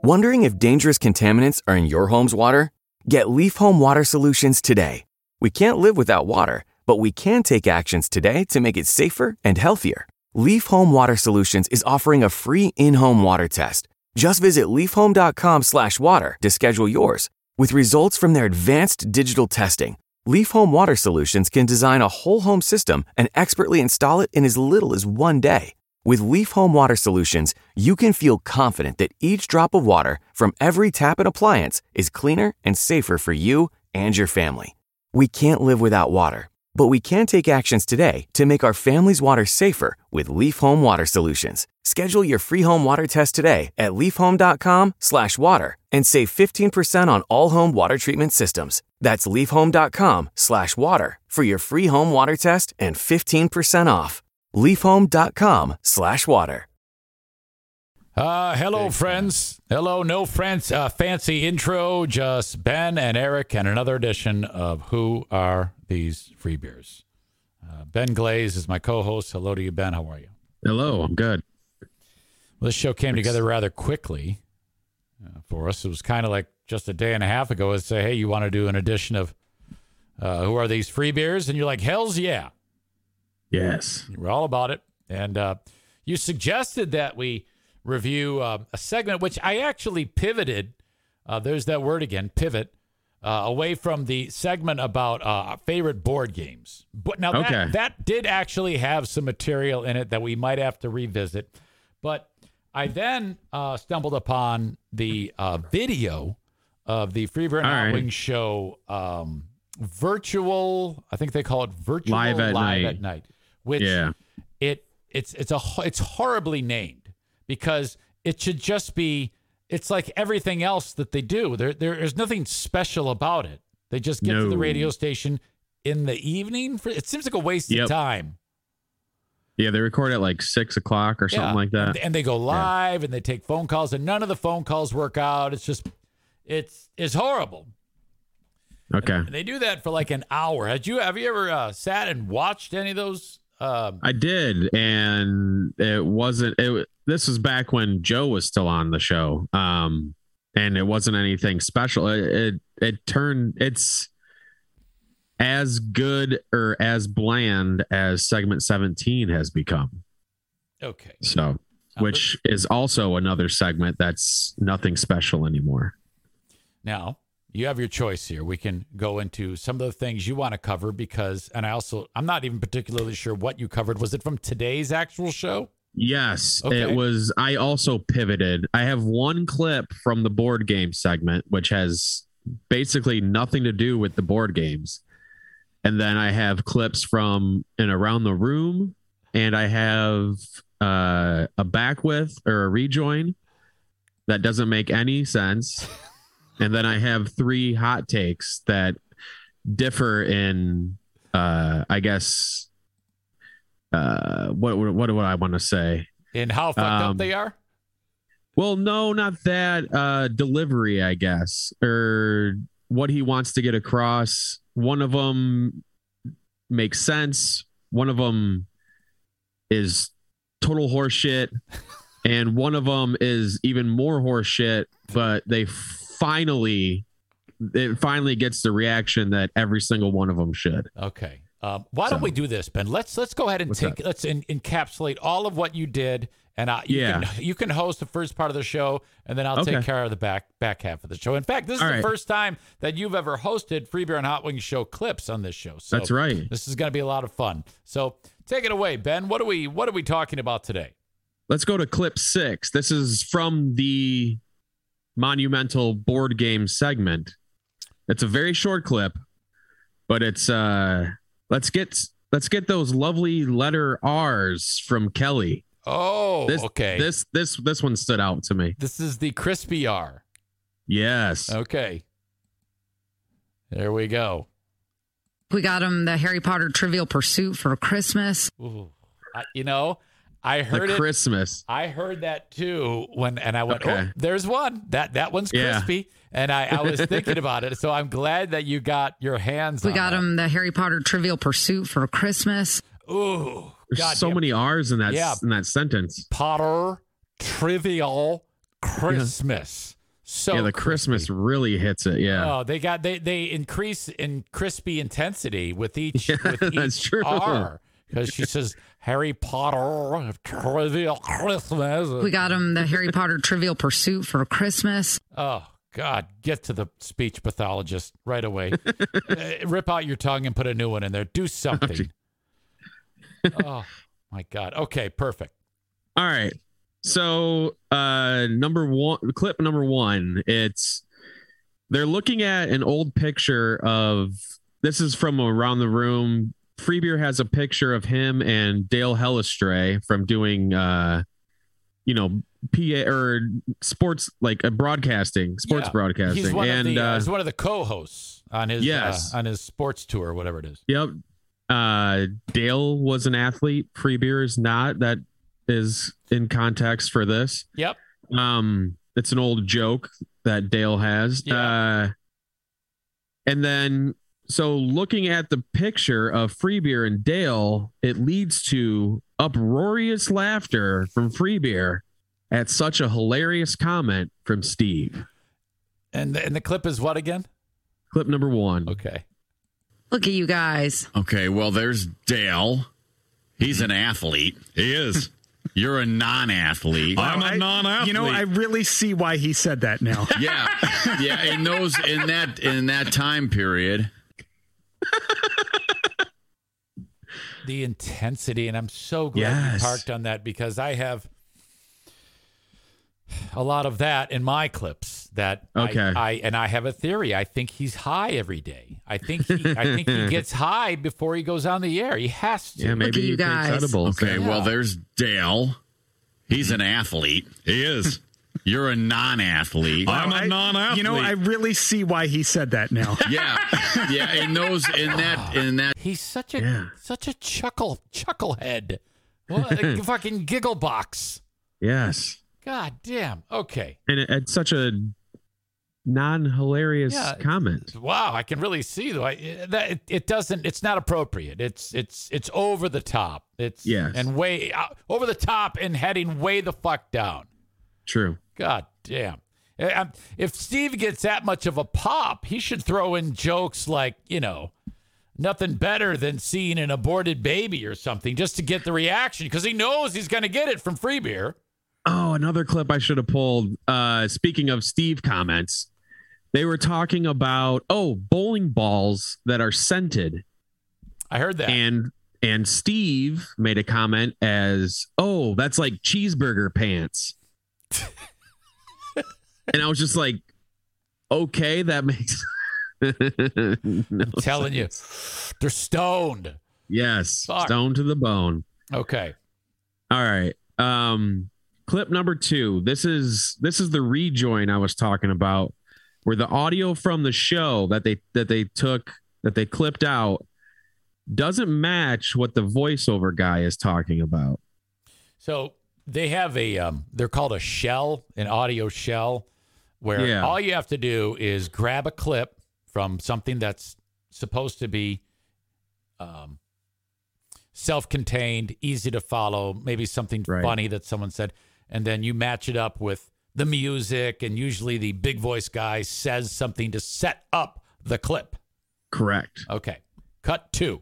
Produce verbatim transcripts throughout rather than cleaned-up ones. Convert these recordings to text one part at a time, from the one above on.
Wondering if dangerous contaminants are in your home's water? Get Leaf Home Water Solutions today. We can't live without water, but we can take actions today to make it safer and healthier. Leaf Home Water Solutions is offering a free in-home water test. Just visit leafhome.com slash water to schedule yours. With results from their advanced digital testing, Leaf Home Water Solutions can design a whole home system and expertly install it in as little as one day. With Leaf Home Water Solutions, you can feel confident that each drop of water from every tap and appliance is cleaner and safer for you and your family. We can't live without water, but we can take actions today to make our family's water safer with Leaf Home Water Solutions. Schedule your free home water test today at leafhome.com slash water and save fifteen percent on all home water treatment systems. That's leafhome.com slash water for your free home water test and fifteen percent off. leafhome.com slash water. Uh, hello, friends. Hello, no friends. Uh, fancy intro, just Ben and Eric and another edition of Who Are These Free Beers? Uh, Ben Glaze is my co-host. Hello to you, Ben. How are you? Hello, I'm good. Well, this show came together rather quickly uh, for us. It was kind of like just a day and a half ago to say, hey, you want to do an edition of uh, Who Are These Free Beers? And you're like, hell's yeah. Yes. We're all about it. And uh, you suggested that we review uh, a segment, which I actually pivoted. Uh, there's that word again, pivot, uh, away from the segment about uh, favorite board games. But now that, okay. that did actually have some material in it that we might have to revisit. But I then uh, stumbled upon the uh, video of the Free Beer and Hot right. Wings show um, virtual, I think they call it virtual live at live night. at night, which yeah. it it's it's a it's horribly named because it should just be it's like everything else that they do. There there is nothing special about it. They just get no. to the radio station in the evening. For, it seems like a waste yep. of time. Yeah, they record at like six o'clock or something yeah. like that. And, and they go live yeah. and they take phone calls, and none of the phone calls work out. It's just, it's it's horrible. Okay. And they do that for like an hour. Had you have you ever uh, sat and watched any of those? Um, I did, and it wasn't. It this was back when Joe was still on the show, um, and it wasn't anything special. It it, it turned. It's as good or as bland as segment seventeen has become. Okay. So, which is also another segment that's nothing special anymore. Now, you have your choice here. We can go into some of the things you want to cover because, and I also, I'm not even particularly sure what you covered. Was it from today's actual show? Yes, okay. It was. I also pivoted. I have one clip from the board game segment, which has basically nothing to do with the board games. And then I have clips from and around the room, and I have uh, a back with or a rejoin that doesn't make any sense. And then I have three hot takes that differ in, uh, I guess, uh, what what do I want to say? In how fucked um, up they are? Well, no, not that. Uh, delivery, I guess, or what he wants to get across. One of them makes sense. One of them is total horseshit. And one of them is even more horseshit, but they finally, it finally gets the reaction that every single one of them should. Okay. Um, why don't so, we do this, Ben? Let's let's go ahead and take, that? let's in, encapsulate all of what you did. And I, you, yeah. can, you can host the first part of the show, and then I'll okay. take care of the back back half of the show. In fact, this is All the right. first time that you've ever hosted Free Beer and Hot Wings show clips on this show. So that's right. This is going to be a lot of fun. So take it away, Ben. What are we What are we talking about today? Let's go to clip six. This is from the monumental board game segment. It's a very short clip, but it's uh, let's get let's get those lovely letter R's from Kelly. Oh, this, okay. This this this one stood out to me. This is the crispy R. Yes. Okay. There we go. We got him the Harry Potter Trivial Pursuit for Christmas. Ooh. I, you know, I heard the it. Christmas. I heard that too when, and I went, okay. oh, there's one. That that one's crispy. Yeah. And I, I was thinking about it. So I'm glad that you got your hands we on We got that. him the Harry Potter Trivial Pursuit for Christmas. Ooh. There's God so damn. many R's in that yeah. in that sentence. Potter Trivial Christmas. So yeah, the crispy. Christmas really hits it. Yeah. Oh, they got they they increase in crispy intensity with each Yeah, with that's each true. R, because she says Harry Potter Trivial Christmas. We got him the Harry Potter Trivial Pursuit for Christmas. Oh God, get to the speech pathologist right away. Uh, rip out your tongue and put a new one in there. Do something. Oh my God. Okay, perfect. All right. So, uh, number one, clip number one, it's they're looking at an old picture of this is from Around the Room. Free Beer has a picture of him and Dale Hellestray from doing, uh, you know, P A or sports like a broadcasting, sports Yeah. broadcasting. He's one and of the uh, uh, he's one of the co-hosts on his Yes. uh, on his sports tour, whatever it is. Yep. Uh, Dale was an athlete. Free Beer is not. That is in context for this. Yep. Um, it's an old joke that Dale has. Yeah. Uh, and then, so looking at the picture of Free Beer and Dale, it leads to uproarious laughter from Free Beer at such a hilarious comment from Steve. And the, and the clip is what again? Clip number one. Okay. Look at you guys. Okay, well, there's Dale. He's an athlete. He is. You're a non-athlete. I'm a I- non-athlete. You know, I really see why he said that now. Yeah, yeah. In those, in that, in that time period. The intensity, and I'm so glad Yes. you parked on that, because I have a lot of that in my clips. That Okay. I, I and I have a theory. I think he's high every day. I think he, I think he gets high before he goes on the air. He has to. Yeah, maybe at you he takes guys. edibles. Okay, well, there's Dale. He's an athlete. He is. You're a non-athlete. I'm a I- non-athlete. You know, I really see why he said that now. Yeah, yeah. In those, in that, in that. He's such a Yeah. such a chuckle chucklehead. What a fucking giggle box. Yes. God damn. Okay. And it, it's such a non-hilarious Yeah. comment. Wow, I can really see though. I, that it, it doesn't. It's not appropriate. It's it's it's over the top. It's Yes. and way uh, over the top and heading way the fuck down. True. God damn. Uh, um, If Steve gets that much of a pop, he should throw in jokes like, you know, nothing better than seeing an aborted baby or something, just to get the reaction, because he knows he's going to get it from Free Beer. Oh, another clip I should have pulled. Uh, speaking of Steve comments, they were talking about, oh, bowling balls that are scented. I heard that. And and Steve made a comment as, oh, that's like cheeseburger pants. And I was just like, okay, that makes no I'm telling you, they're stoned. Yes. Fuck. Stone to the bone. Okay. All right. Um, clip number two. This is this is the rejoin I was talking about, where the audio from the show that they that they took that they clipped out doesn't match what the voiceover guy is talking about. So they have a, um, they're called a shell, an audio shell, where Yeah. all you have to do is grab a clip from something that's supposed to be um, self-contained, easy to follow, maybe something Right. funny that someone said, and then you match it up with the music, and usually the big voice guy says something to set up the clip. Correct. Okay. Cut two.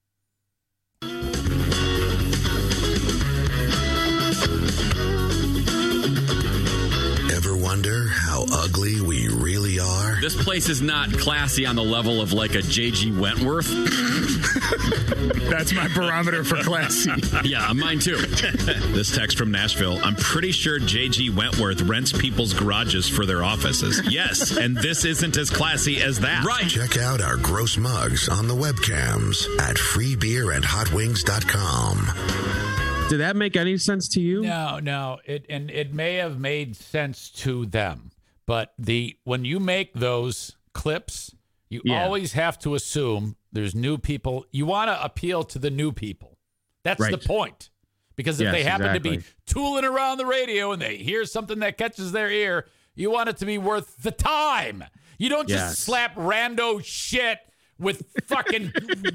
Ever wonder how ugly we really are? This place is not classy on the level of like a J G Wentworth. That's my barometer for classy. Yeah, mine too. This text from Nashville. I'm pretty sure J G Wentworth rents people's garages for their offices. Yes, and this isn't as classy as that. Right. Check out our gross mugs on the webcams at free beer and hot wings dot com. Did that make any sense to you? No, no. It and it may have made sense to them, but the when you make those clips, you Yeah. always have to assume there's new people. You want to appeal to the new people. That's the Right. point. Because if Yes, they happen to be exactly. tooling around the radio and they hear something that catches their ear, you want it to be worth the time. You don't just Yes. slap rando shit with fucking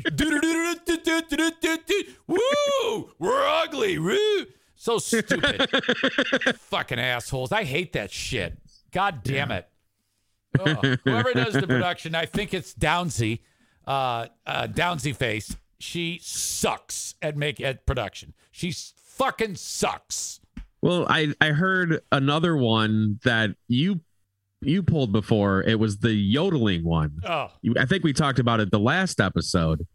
woo, we're ugly, woo. So stupid. Fucking assholes. I hate that shit. God damn it. Ugh. Whoever does the production, I think it's Downsy, uh, uh, Downsy Face. She sucks at make at production. She fucking sucks. Well, I, I heard another one that you you pulled before. It was the yodeling one. Oh, You- I think we talked about it the last episode,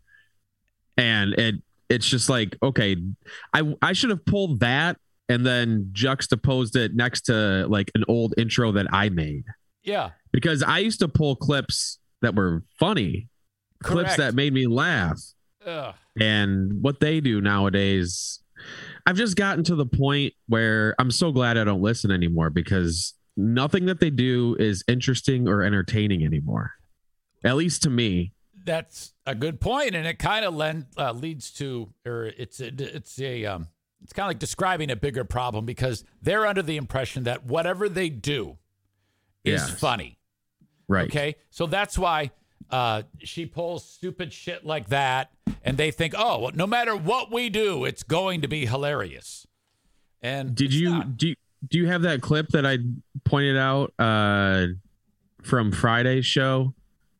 and it it's just like, okay, I I should have pulled that and then juxtaposed it next to like an old intro that I made, yeah. because I used to pull clips that were funny, clips Correct. that made me laugh. Ugh. And what they do nowadays, I've just gotten to the point where I'm so glad I don't listen anymore, because nothing that they do is interesting or entertaining anymore, at least to me. That's a good point, and it kind of lend, uh, leads to, or it's a, it's a, um, it's kind of like describing a bigger problem, because they're under the impression that whatever they do is Yes. funny. Right. Okay, so that's why uh, she pulls stupid shit like that, and they think, oh, well, no matter what we do, it's going to be hilarious. And Did it's you not. do? Do you have that clip that I pointed out uh, from Friday's show?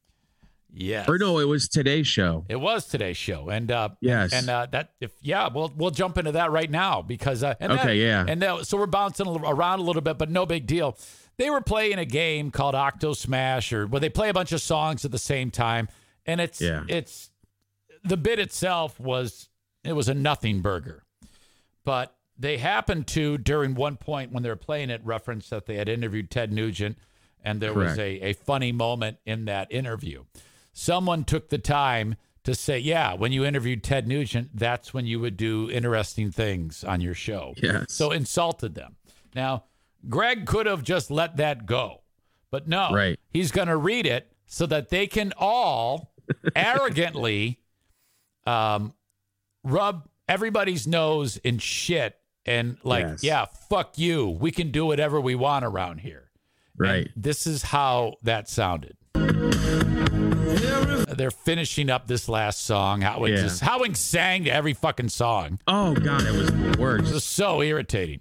Yes. Or no, it was today's show. It was today's show, and uh, Yes. and uh, that if yeah, we'll we'll jump into that right now, because uh, and that- Okay, yeah. and uh, so we're bouncing a little- around a little bit, but no big deal. They were playing a game called Octo Smash, or where they play a bunch of songs at the same time, and it's Yeah. it's the bit itself was it was a nothing burger, but they happened to, during one point when they were playing it, reference that they had interviewed Ted Nugent, and there was Correct. a, a funny moment in that interview. Someone took the time to say, yeah, when you interviewed Ted Nugent, that's when you would do interesting things on your show. Yes. So insulted them. Now, Greg could have just let that go, but no, Right. he's going to read it so that they can all arrogantly um, rub everybody's nose in shit and like, Yes. yeah, fuck you. We can do whatever we want around here. Right. And this is how that sounded. They're finishing up this last song. Howing Yeah. just Howing sang to every fucking song. Oh God, it was the It worst. was so irritating.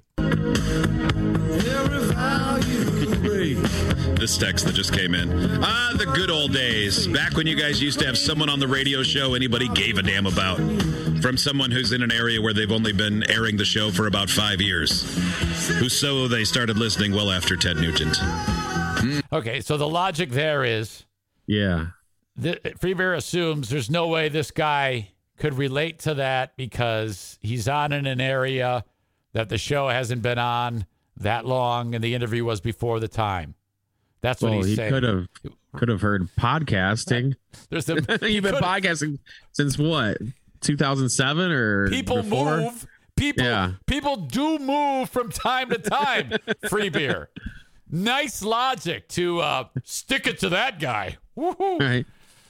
This text that just came in. Ah, the good old days. Back when you guys used to have someone on the radio show anybody gave a damn about. From someone who's in an area where they've only been airing the show for about five years. Who so they started listening well after Ted Nugent. Okay, so the logic there is Yeah. the, Free Beer assumes there's no way this guy could relate to that because he's on in an area that the show hasn't been on that long, and the interview was before the time. That's what Well, he's he saying. could have could have heard podcasting. There's the You've been could- podcasting since what? two thousand seven or people before? move. People Yeah. people do move from time to time. Free Beer. Nice logic to uh, stick it to that guy. Woohoo. Right.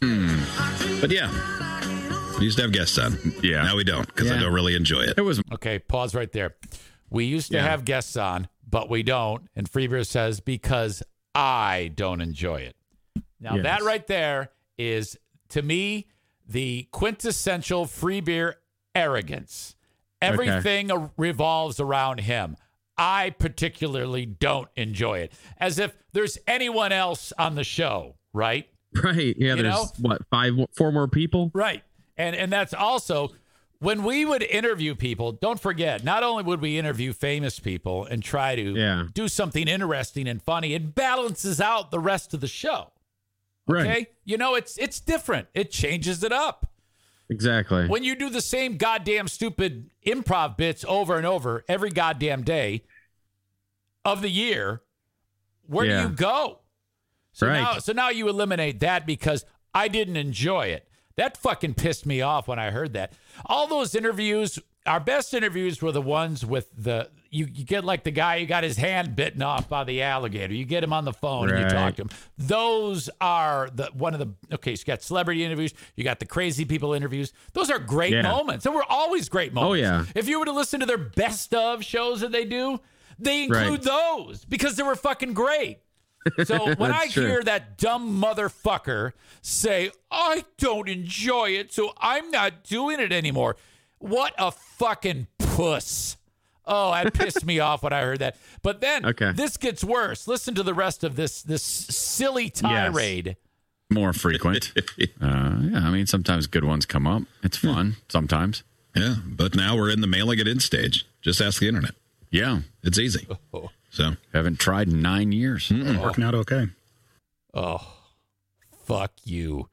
But yeah, we used to have guests on. Yeah. Now we don't, because I Yeah. don't really enjoy it. It was Okay, pause right there. We used to Yeah. have guests on, but we don't. And Free Beer says, because I don't enjoy it. Now, Yes. that right there is, to me, the quintessential Free Beer arrogance. Everything a- revolves around him. I particularly don't enjoy it. As if there's anyone else on the show, right? Right. Yeah. You There's know? what, five, four more people? Right. And and that's also when we would interview people, don't forget, not only would we interview famous people and try to Yeah. do something interesting and funny, it balances out the rest of the show. Okay? Right. You know, it's it's different. It changes it up. Exactly. When you do the same goddamn stupid improv bits over and over every goddamn day of the year, where Yeah. do you go? So Right. now so now you eliminate that because I didn't enjoy it. That fucking pissed me off when I heard that. All those interviews, our best interviews were the ones with the you, you get like the guy who got his hand bitten off by the alligator. You get him on the phone and you talk Right. to him. Those are the one of the okay, so you got celebrity interviews, you got the crazy people interviews. Those are great Yeah. moments. They were always great moments. Oh, yeah. If you were to listen to their best of shows that they do, they include Right. those because they were fucking great. So when I That's true. hear that dumb motherfucker say, I don't enjoy it, so I'm not doing it anymore. What a fucking puss. Oh, that pissed me off when I heard that. But then Okay. this gets worse. Listen to the rest of this this silly tirade. More frequent. uh, yeah, I mean, sometimes good ones come up. It's fun sometimes. Yeah, but now we're in the mailing it in stage. Just ask the internet. Yeah. It's easy. Oh, So Haven't tried in nine years. mm-mm. Working out okay. oh fuck you.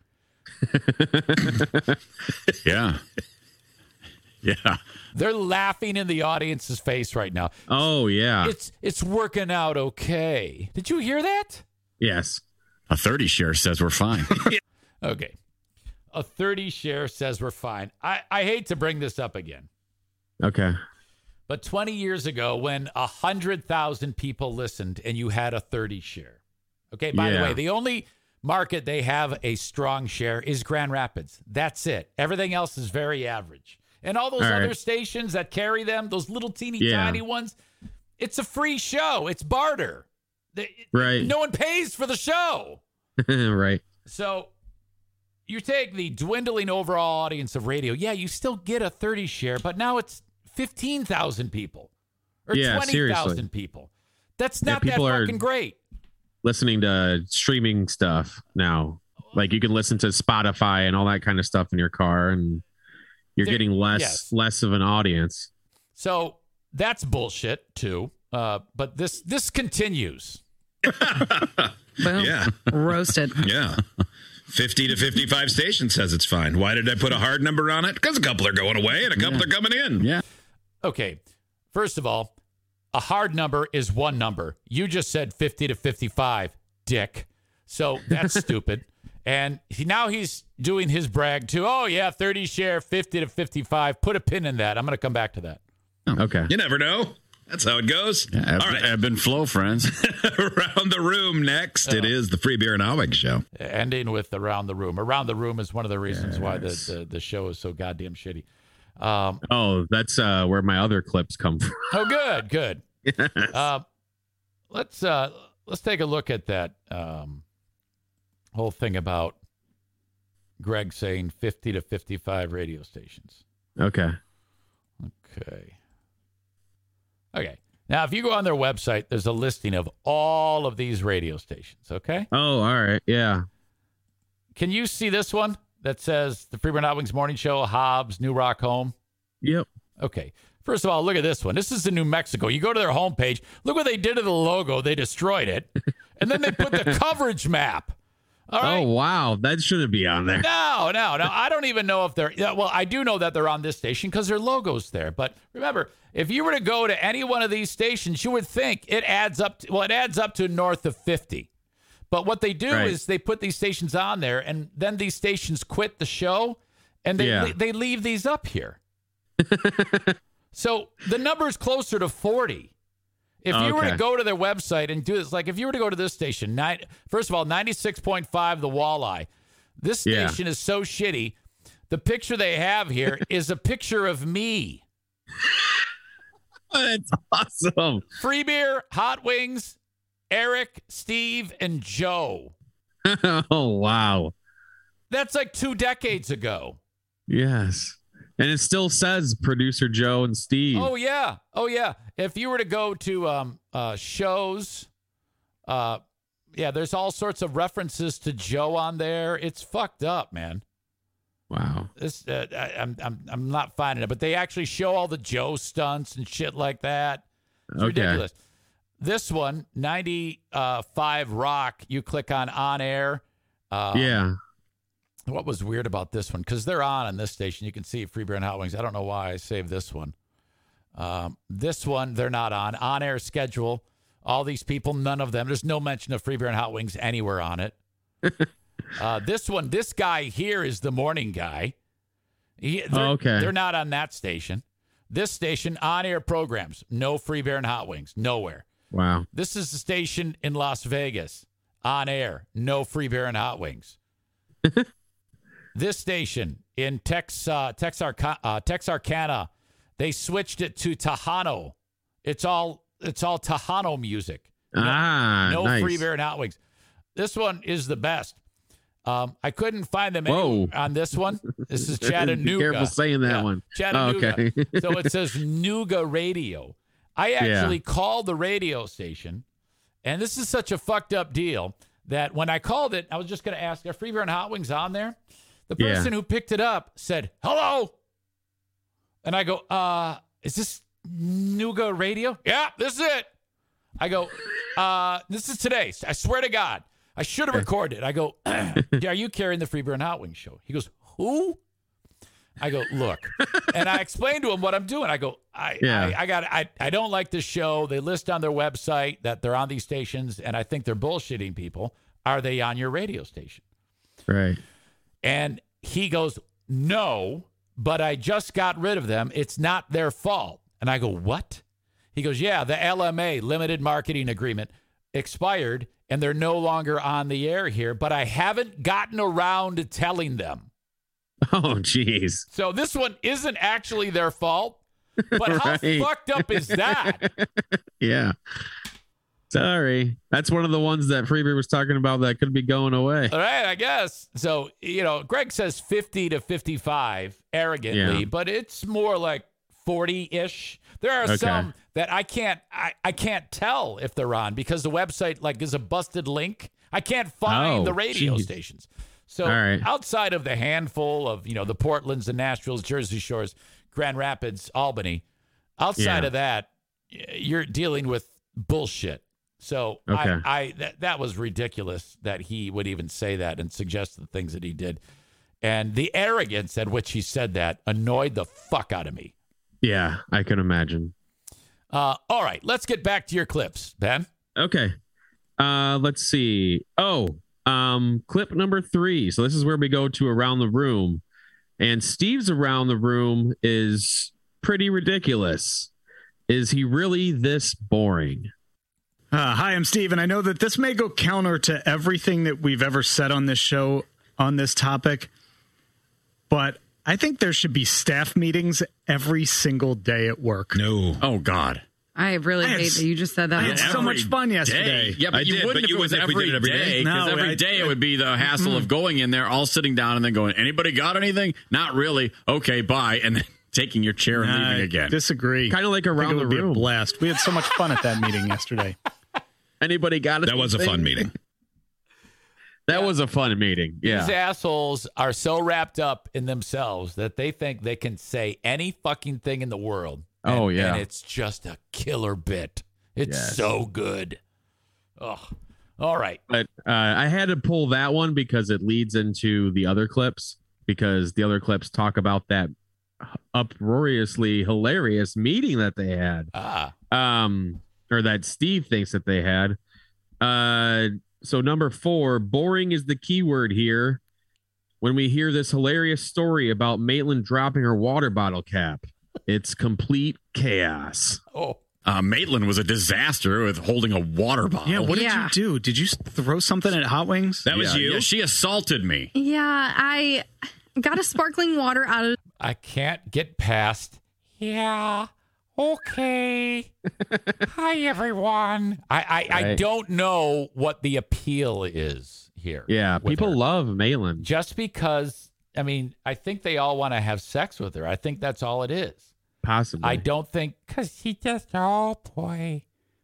Yeah. Yeah. They're laughing in the audience's face right now. Oh yeah. It's it's working out okay. Did you hear that? Yes. A thirty share says we're fine. Okay. A thirty share says we're fine. I, I hate to bring this up again, Okay. but twenty years ago when one hundred thousand people listened and you had a thirty share. Okay, by the Yeah. way, the only market they have a strong share is Grand Rapids. That's it. Everything else is very average. And all those All other right. stations that carry them, those little teeny Yeah. tiny ones, it's a free show. It's barter. They- Right. No one pays for the show. Right. So you take the dwindling overall audience of radio. Yeah, you still get a thirty share, but now it's fifteen thousand people or Yeah, twenty thousand seriously. people. That's Yeah, not that people are- fucking great. Listening to streaming stuff now. Like you can listen to Spotify and all that kind of stuff in your car, and you're There- getting less yes. less of an audience. So that's bullshit too. Uh, but this this continues. Boom. Yeah. Roasted. Yeah. fifty to fifty-five stations says it's fine. Why did I put a hard number on it? Because a couple are going away and a couple are coming in. Yeah. Okay. First of all, a hard number is one number. You just said fifty to fifty-five, dick. So that's stupid. And he, now he's doing his brag too. Oh, yeah, thirty share, fifty to fifty-five. Put a pin in that. I'm going to come back to that. Okay. You never know. That's how it goes. Yeah, ebb, All right. ebb and flow, friends. Around the room next, it is the Free Beer and Hot Wings Show. Ending with Around the Room. Around the Room is one of the reasons why the, the, the show is so goddamn shitty. Um, Oh, that's uh, where my other clips come from. oh, good, good. Uh, let's uh, let's take a look at that um, whole thing about Greg saying fifty to fifty-five radio stations. Okay. Okay. Okay. Now, if you go on their website, there's a listing of all of these radio stations. Okay. Oh, all right. Yeah. Can you see this one that says the Free Beer and Hot Wings Morning Show, Hobbs, New Rock Home? Yep. Okay. First of all, look at this one. This is in New Mexico. You go to their homepage. Look what they did to the logo. They destroyed it. And then they put the coverage map. All right. Oh, wow. That shouldn't be on there. No, no, no. I don't even know if they're. yeah, Well, I do know that they're on this station because their logo's there. But remember, if you were to go to any one of these stations, you would think it adds up. To, well, it adds up to north of fifty. But what they do Right. is they put these stations on there, and then these stations quit the show, and they Yeah. they leave these up here. So the number is closer to forty. If you were to Okay. go to their website and do this, like if you were to go to this station, nine, first of all, ninety-six point five, the Walleye. This Yeah. station is so shitty. The picture they have here is a picture of me. That's awesome. Free beer, hot wings, Eric, Steve, and Joe. Oh, wow. That's like two decades ago. Yes. And it still says producer Joe and Steve. Oh yeah, oh yeah. If you were to go to um, uh, shows, uh, yeah, there's all sorts of references to Joe on there. It's fucked up, man. Wow. This uh, I, I'm I'm I'm not finding it, but they actually show all the Joe stunts and shit like that. It's Okay. ridiculous. This one, ninety-five Rock. You click on on air. Uh, Yeah. What was weird about this one? Because they're on on this station. You can see Free Beer and Hot Wings. I don't know why I saved this one. Um, this one, they're not on. On air schedule. All these people, none of them. There's no mention of Free Beer and Hot Wings anywhere on it. uh, this one, this guy here is the morning guy. He, they're, Oh, okay. They're not on that station. This station, on air programs. No Free Beer and Hot Wings. Nowhere. Wow. This is the station in Las Vegas. On air. No Free Beer and Hot Wings. This station in Tex, uh, Texarkana, uh, Texarkana, they switched it to Tejano. It's all it's all Tejano music. No, Ah, no nice. Free Beer and Hot Wings. This one is the best. Um, I couldn't find them Whoa. any- on this one. This is Chattanooga. Be careful saying that Yeah, one. Chattanooga. Oh, okay. So it says Nooga Radio. I actually Yeah. called the radio station, and this is such a fucked up deal that when I called it, I was just going to ask, are Free Beer and Hot Wings on there? The Yeah. person who picked it up said, hello. And I go, uh, is this Nuga Radio? Yeah, this is it. I go, uh, this is today. I swear to God. I should have recorded it. I go, are you carrying the Free Beer and Hot Wings show? He goes, who? I go, look. And I explained to him what I'm doing. I go, I Yeah. I, I got I, I don't like this show. They list on their website that they're on these stations, and I think they're bullshitting people. Are they on your radio station? Right. And he goes, no, but I just got rid of them. It's not their fault. And I go, what? He goes, yeah, the L M A, limited marketing agreement, expired, and they're no longer on the air here, but I haven't gotten around to telling them. Oh, jeez. So this one isn't actually their fault, but how Right. fucked up is that? Yeah. Sorry. That's one of the ones that Freebeer was talking about that could be going away. All right, I guess. So, you know, Greg says fifty to fifty-five arrogantly, Yeah. but it's more like forty-ish. There are Okay. some that I can't I, I can't tell if they're on because the website like is a busted link. I can't find Oh, the radio geez. stations. So All right. outside of the handful of, you know, the Portlands, the Nashvilles, Jersey Shores, Grand Rapids, Albany, outside Yeah. of that, y- you're dealing with bullshit. So Okay. I, I that, that was ridiculous that he would even say that and suggest the things that he did. And the arrogance at which he said that annoyed the fuck out of me. Yeah, I can imagine. Uh, all right, let's get back to your clips, Ben. Okay. Uh, let's see. Oh, um, clip number three. So this is where we go to Around the Room. And Steve's Around the Room is pretty ridiculous. Is he really this boring? Uh, hi, I'm Steve, and I know that this may go counter to everything that we've ever said on this show on this topic, but I think there should be staff meetings every single day at work. No. Oh, God. I really I had hate s- that you just said that. I had so much fun yesterday. Yeah, but I you did, wouldn't but if you it was wouldn't if we every did it every day. day. Because No, every I- day it would be the hassle of going in there, all sitting down, and then going, anybody got anything? Not really. Okay, bye. And then taking your chair and I leaving again. disagree. Kind of like I think Around it the would be a Room. blast. We had so much fun at that meeting yesterday. Anybody got it? That was a fun meeting. That was a fun meeting. These Yeah. assholes are so wrapped up in themselves that they think they can say any fucking thing in the world. And, Oh, yeah. And it's just a killer bit. It's Yes. so good. Oh, all right. But uh, I had to pull that one because it leads into the other clips, because the other clips talk about that uproariously hilarious meeting that they had. Ah, Um, or that Steve thinks that they had. Uh, so number four, boring is the key word here. When we hear this hilarious story about Maitland dropping her water bottle cap, it's complete chaos. oh, Uh, Maitland was a disaster with holding a water bottle. Yeah, what did Yeah. you do? Did you s- throw something at Hot Wings? That was Yeah, you? yeah, she assaulted me. Yeah, I got a sparkling water out of I can't get past. Yeah. Okay. Hi, everyone. I, I, I Right. don't know what the appeal is here. Yeah, with people her. love Maitland. Just because, I mean, I think they all want to have sex with her. I think that's all it is. Possibly. I don't think, because she just, oh, boy.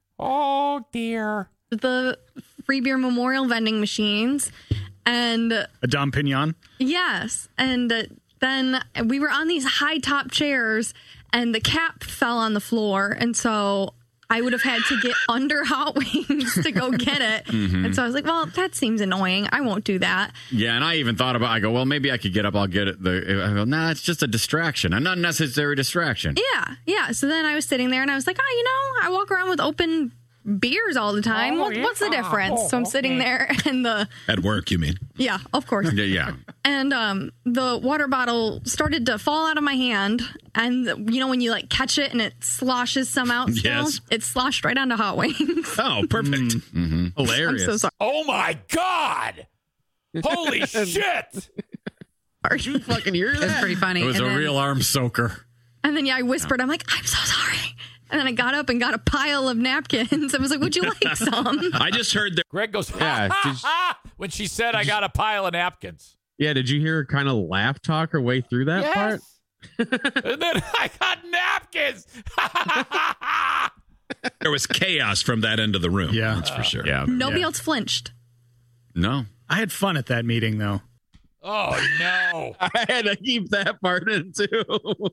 Oh, dear. the free beer memorial vending machines. And A Dom Pignon? yes, and uh, then we were on these high top chairs and the cap fell on the floor. And so I would have had to get under Hot Wings to go get it. Mm-hmm. And so I was like, well, that seems annoying. I won't do that. Yeah, and I even thought about. I go, well, maybe I could get up. I'll get it. The I go, nah, it's just a distraction, an unnecessary distraction. Yeah, yeah. So then I was sitting there and I was like, oh, you know, I walk around with open beers all the time. Oh, what, What's the yeah. difference? So I'm sitting there and the, At work, you mean? yeah, of course. Yeah, yeah. And um, the water bottle started to fall out of my hand. And you know, when you like catch it and it sloshes some out still? Yes. It sloshed right onto Hot Wings. Oh, perfect. I'm Hilarious. so sorry. Oh, my God. Holy shit. Did you fucking hear It's that? pretty funny. It was And a then- real arm soaker. And then, yeah, I whispered, I'm like, I'm so sorry. And then I got up and got a pile of napkins. I was like, would you like some? I just heard that. Greg goes, ha, Yeah, ha, did- ha, when she said, I got a pile of napkins. Yeah, did you hear her kind of laugh talk her way through that part? Yes. And then I got napkins. There was chaos from that end of the room. Yeah. That's for sure. Yeah. Nobody Yeah. else flinched. No. I had fun at that meeting, though. Oh, no. I had to keep that part in too. Oh,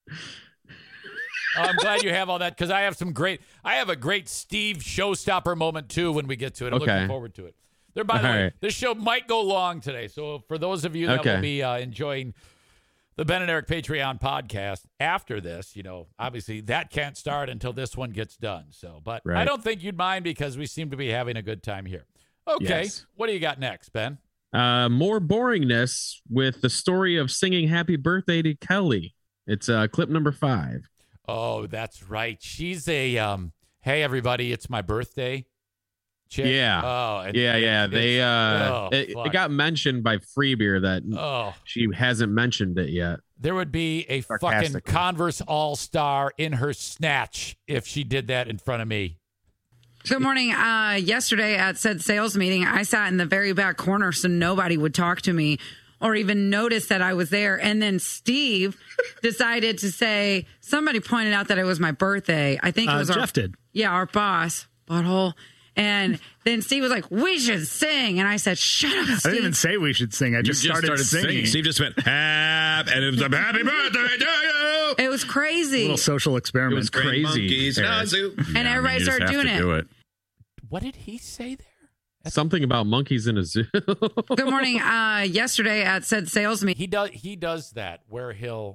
I'm glad you have all that because I have some great. I have a great Steve showstopper moment too when we get to it. I'm Okay. looking forward to it. There, by the All way, right. this show might go long today. So for those of you that Okay. will be uh, enjoying the Ben and Eric Patreon podcast after this, you know, obviously that can't start until this one gets done. So, but I Right. don't think you'd mind because we seem to be having a good time here. Okay, Yes. what do you got next, Ben? Uh, more boringness with the story of singing "Happy Birthday" to Kelly. It's uh, clip number five. Oh, that's right. She's a um. Hey, everybody! It's my birthday. Chick. Yeah. Oh, and Yeah, yeah. it's- They uh, oh, it, fuck. it got mentioned by Freebeer that Oh, she hasn't mentioned it yet. there would be a fucking Sarcastically. Converse All Star in her snatch if she did that in front of me. Good morning. Uh, yesterday at said sales meeting, I sat in the very back corner so nobody would talk to me or even notice that I was there. And then Steve decided to say, somebody pointed out that it was my birthday. I think it Uh, was Jeff our, did. Yeah, our boss, butthole. And then Steve was like, we should sing. And I said, shut up, I Steve. didn't even say we should sing. I just, just started, started singing. singing. Steve just went, "Hap," and it was a happy birthday to you. It was crazy. Little social It experiment. was Great crazy. monkeys in a Eric. zoo. and Yeah, I mean, everybody you just started have doing to it. do it. What did he say there? Something about monkeys in a zoo. Good morning. Uh, yesterday at said sales meeting. He does. He does that where he'll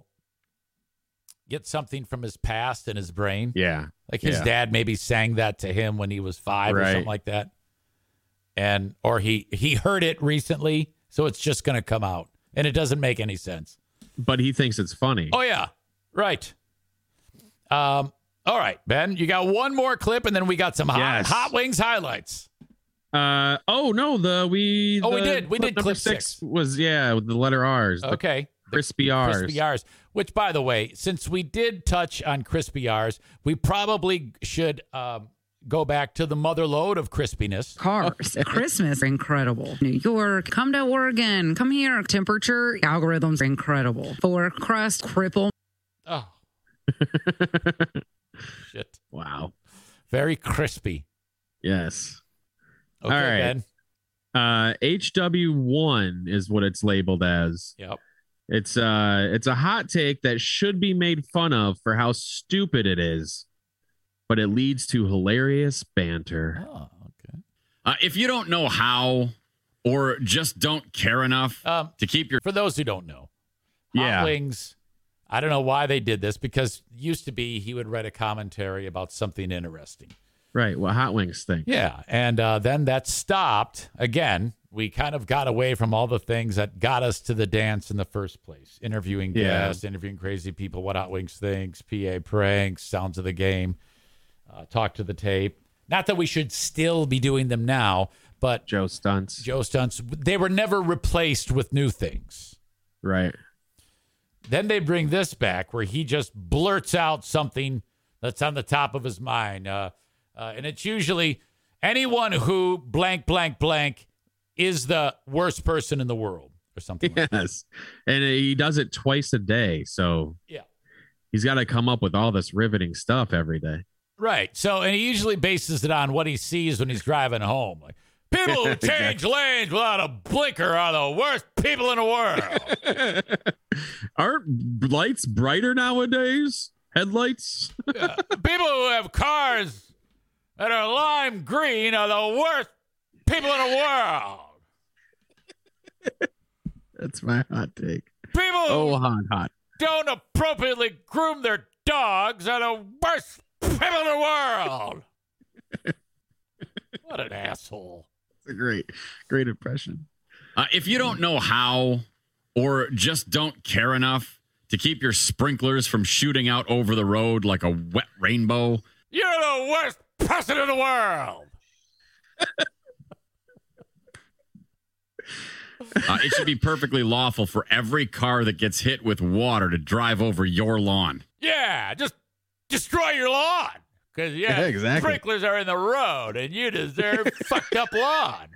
get something from his past in his brain. Yeah. Like his Yeah. dad maybe sang that to him when he was five or Right. something like that. And or he he heard it recently, so it's just going to come out. And it doesn't make any sense. But he thinks it's funny. Oh yeah. Right. Um all right, Ben, you got one more clip and then we got some hot, Yes. hot wings highlights. Uh oh no, the we Oh, we the did. We did number clip six. was yeah with the letter R's. the Okay. crispy R's. Crispy R's, which, by the way, since we did touch on crispy R's, we probably should um, go back to the mother lode of crispiness. Cars. Christmas, incredible. New York, come to Oregon, come here. Temperature, algorithms, incredible. For crust, cripple. Oh. Shit. Wow. Very crispy. Yes. Okay, All right. Ben. Uh, H W one is what it's labeled as. Yep. It's uh, it's a hot take that should be made fun of for how stupid it is, but it leads to hilarious banter. Oh, okay. Uh, if you don't know how or just don't care enough Um, to keep your For those who don't know, Hot Yeah. Wings, I don't know why they did this because it used to be he would write a commentary about something interesting. Right. What hot wings think? Yeah, and uh, then that stopped. Again, we kind of got away from all the things that got us to the dance in the first place. Interviewing Yeah. guests, interviewing crazy people, what Hot Wings thinks, P A pranks, sounds of the game, uh, talk to the tape. Not that we should still be doing them now, but Joe stunts. Joe stunts, they were never replaced with new things. Right. Then they bring this back where he just blurts out something that's on the top of his mind. Uh, uh, and it's usually anyone who blank, blank, blank is the worst person in the world or something like that. Yes. And he does it twice a day. So Yeah. he's got to come up with all this riveting stuff every day. Right. So, and he usually bases it on what he sees when he's driving home. Like, people who change lanes without a blinker are the worst people in the world. Aren't lights brighter nowadays? Headlights? People who have cars that are lime green are the worst people in the world. That's my hot take. People who Oh, hot, hot. don't appropriately groom their dogs are the worst people in the world. What an asshole. It's a great, great impression. Uh, if you don't know how or just don't care enough to keep your sprinklers from shooting out over the road like a wet rainbow, You're the worst person in the world. uh, it should be perfectly lawful for every car that gets hit with water to drive over your lawn. Yeah, just destroy your lawn. Because, yeah, Yeah, exactly. sprinklers are in the road and you deserve fucked up lawn.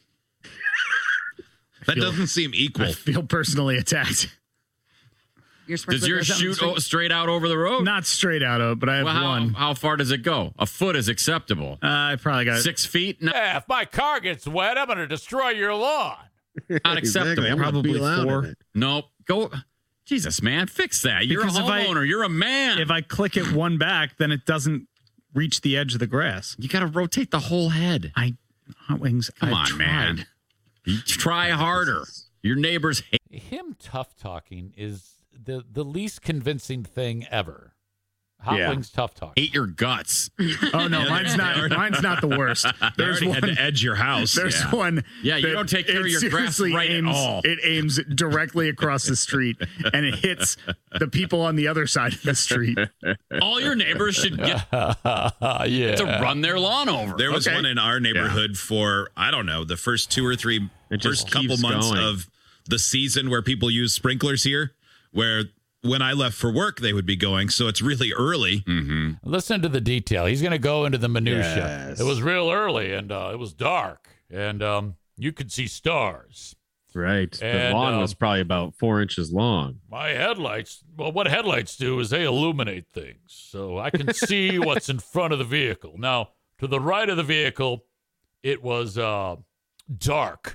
That doesn't seem equal. I feel personally attacked. Your sprinkler Does yours goes down the shoot street. o- straight out over the road? Not straight out of, but I have Well, how, one. how far does it go? A foot is acceptable. Uh, I probably got Six feet? Not, Yeah, if my car gets wet, I'm going to destroy your lawn. not acceptable. Exactly. I'm gonna Probably be loud four. in it. Nope. Go. Jesus, man, fix that. You're Because a if I- homeowner. You're a man. If I click it one back, then it doesn't reach the edge of the grass. you got to rotate the whole head. I Hot Wings. Come I've on, man. tried. You try harder. Your neighbors hate. Him tough talking is the, the least convincing thing ever. Hot Yeah. Wings tough talk. Hate your guts. Oh no, mine's not. Mine's not the worst. They There's already one. had to edge your house. There's Yeah. one. Yeah, you that don't take care it of your grass seriously right at aims, all. It aims directly across the street, and it hits the people on the other side of the street. All your neighbors should get yeah. to run their lawn over. There was Okay. one in our neighborhood for, I don't know, the first two or three, It just first couple keeps months going. of the season where people use sprinklers here, where when I left for work, they would be going. So it's really early. Listen to the detail. He's going to go into the minutia. Yes. It was real early, and uh, it was dark, and um, you could see stars. Right. The And, lawn um, was probably about four inches long. My headlights, well, what headlights do is they illuminate things, so I can see what's in front of the vehicle. Now, to the right of the vehicle, it was uh, dark.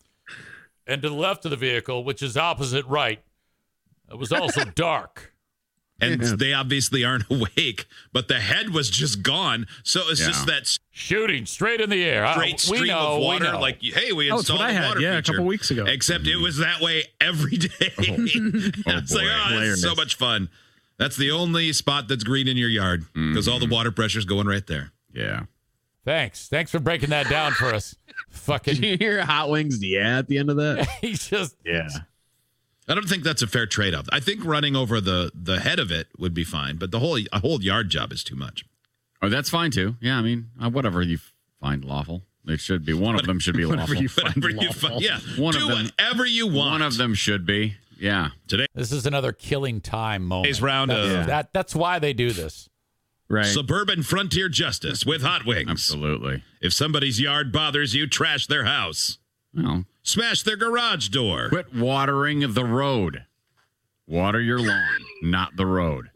And to the left of the vehicle, which is opposite right, it was also dark. And Yeah. they obviously aren't awake, but the head was just gone. So it's Yeah. just that Shooting straight in the air. Uh, straight we stream know, of we water. know. Like, hey, we Oh, it's installed what I a had, water yeah, a feature. couple weeks ago. Except it was that way every day. it's boy. like, oh, this is so Hilarious. much fun. That's the only spot that's green in your yard because all the water pressure's going right there. Yeah. Thanks. Thanks for breaking that down for us. Did Fucking, you hear Hot Wings? Yeah, at the end of that. he's just, Yeah. I don't think that's a fair trade-off. I think running over the the head of it would be fine, but the whole a whole yard job is too much. Oh, that's fine too. Yeah, I mean, uh, whatever you find lawful. It should be. One of them should be Whatever lawful. you find Whatever you lawful. find, yeah, One do of them- whatever you want. One of them should be. Yeah. Today's this is another killing time moment. round That's, of that, that's why they do this. Right. suburban frontier justice with Hot Wings. Absolutely. If somebody's yard bothers you, trash their house, Well, smash their garage door. quit watering the road. Water your lawn, not the road.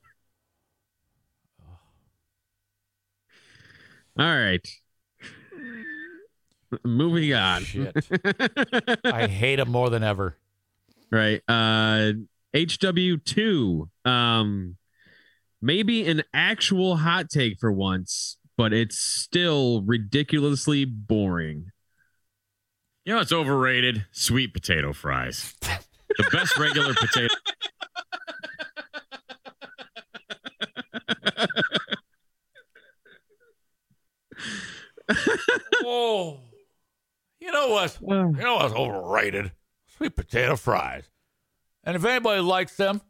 All right. Moving on. Shit. I hate him more than ever. Right. Uh H W two. Um maybe an actual hot take for once, but it's still ridiculously boring. You know, it's overrated. Sweet potato fries. The best regular potato. Oh, you know what? You know what's overrated? Sweet potato fries. And if anybody likes them,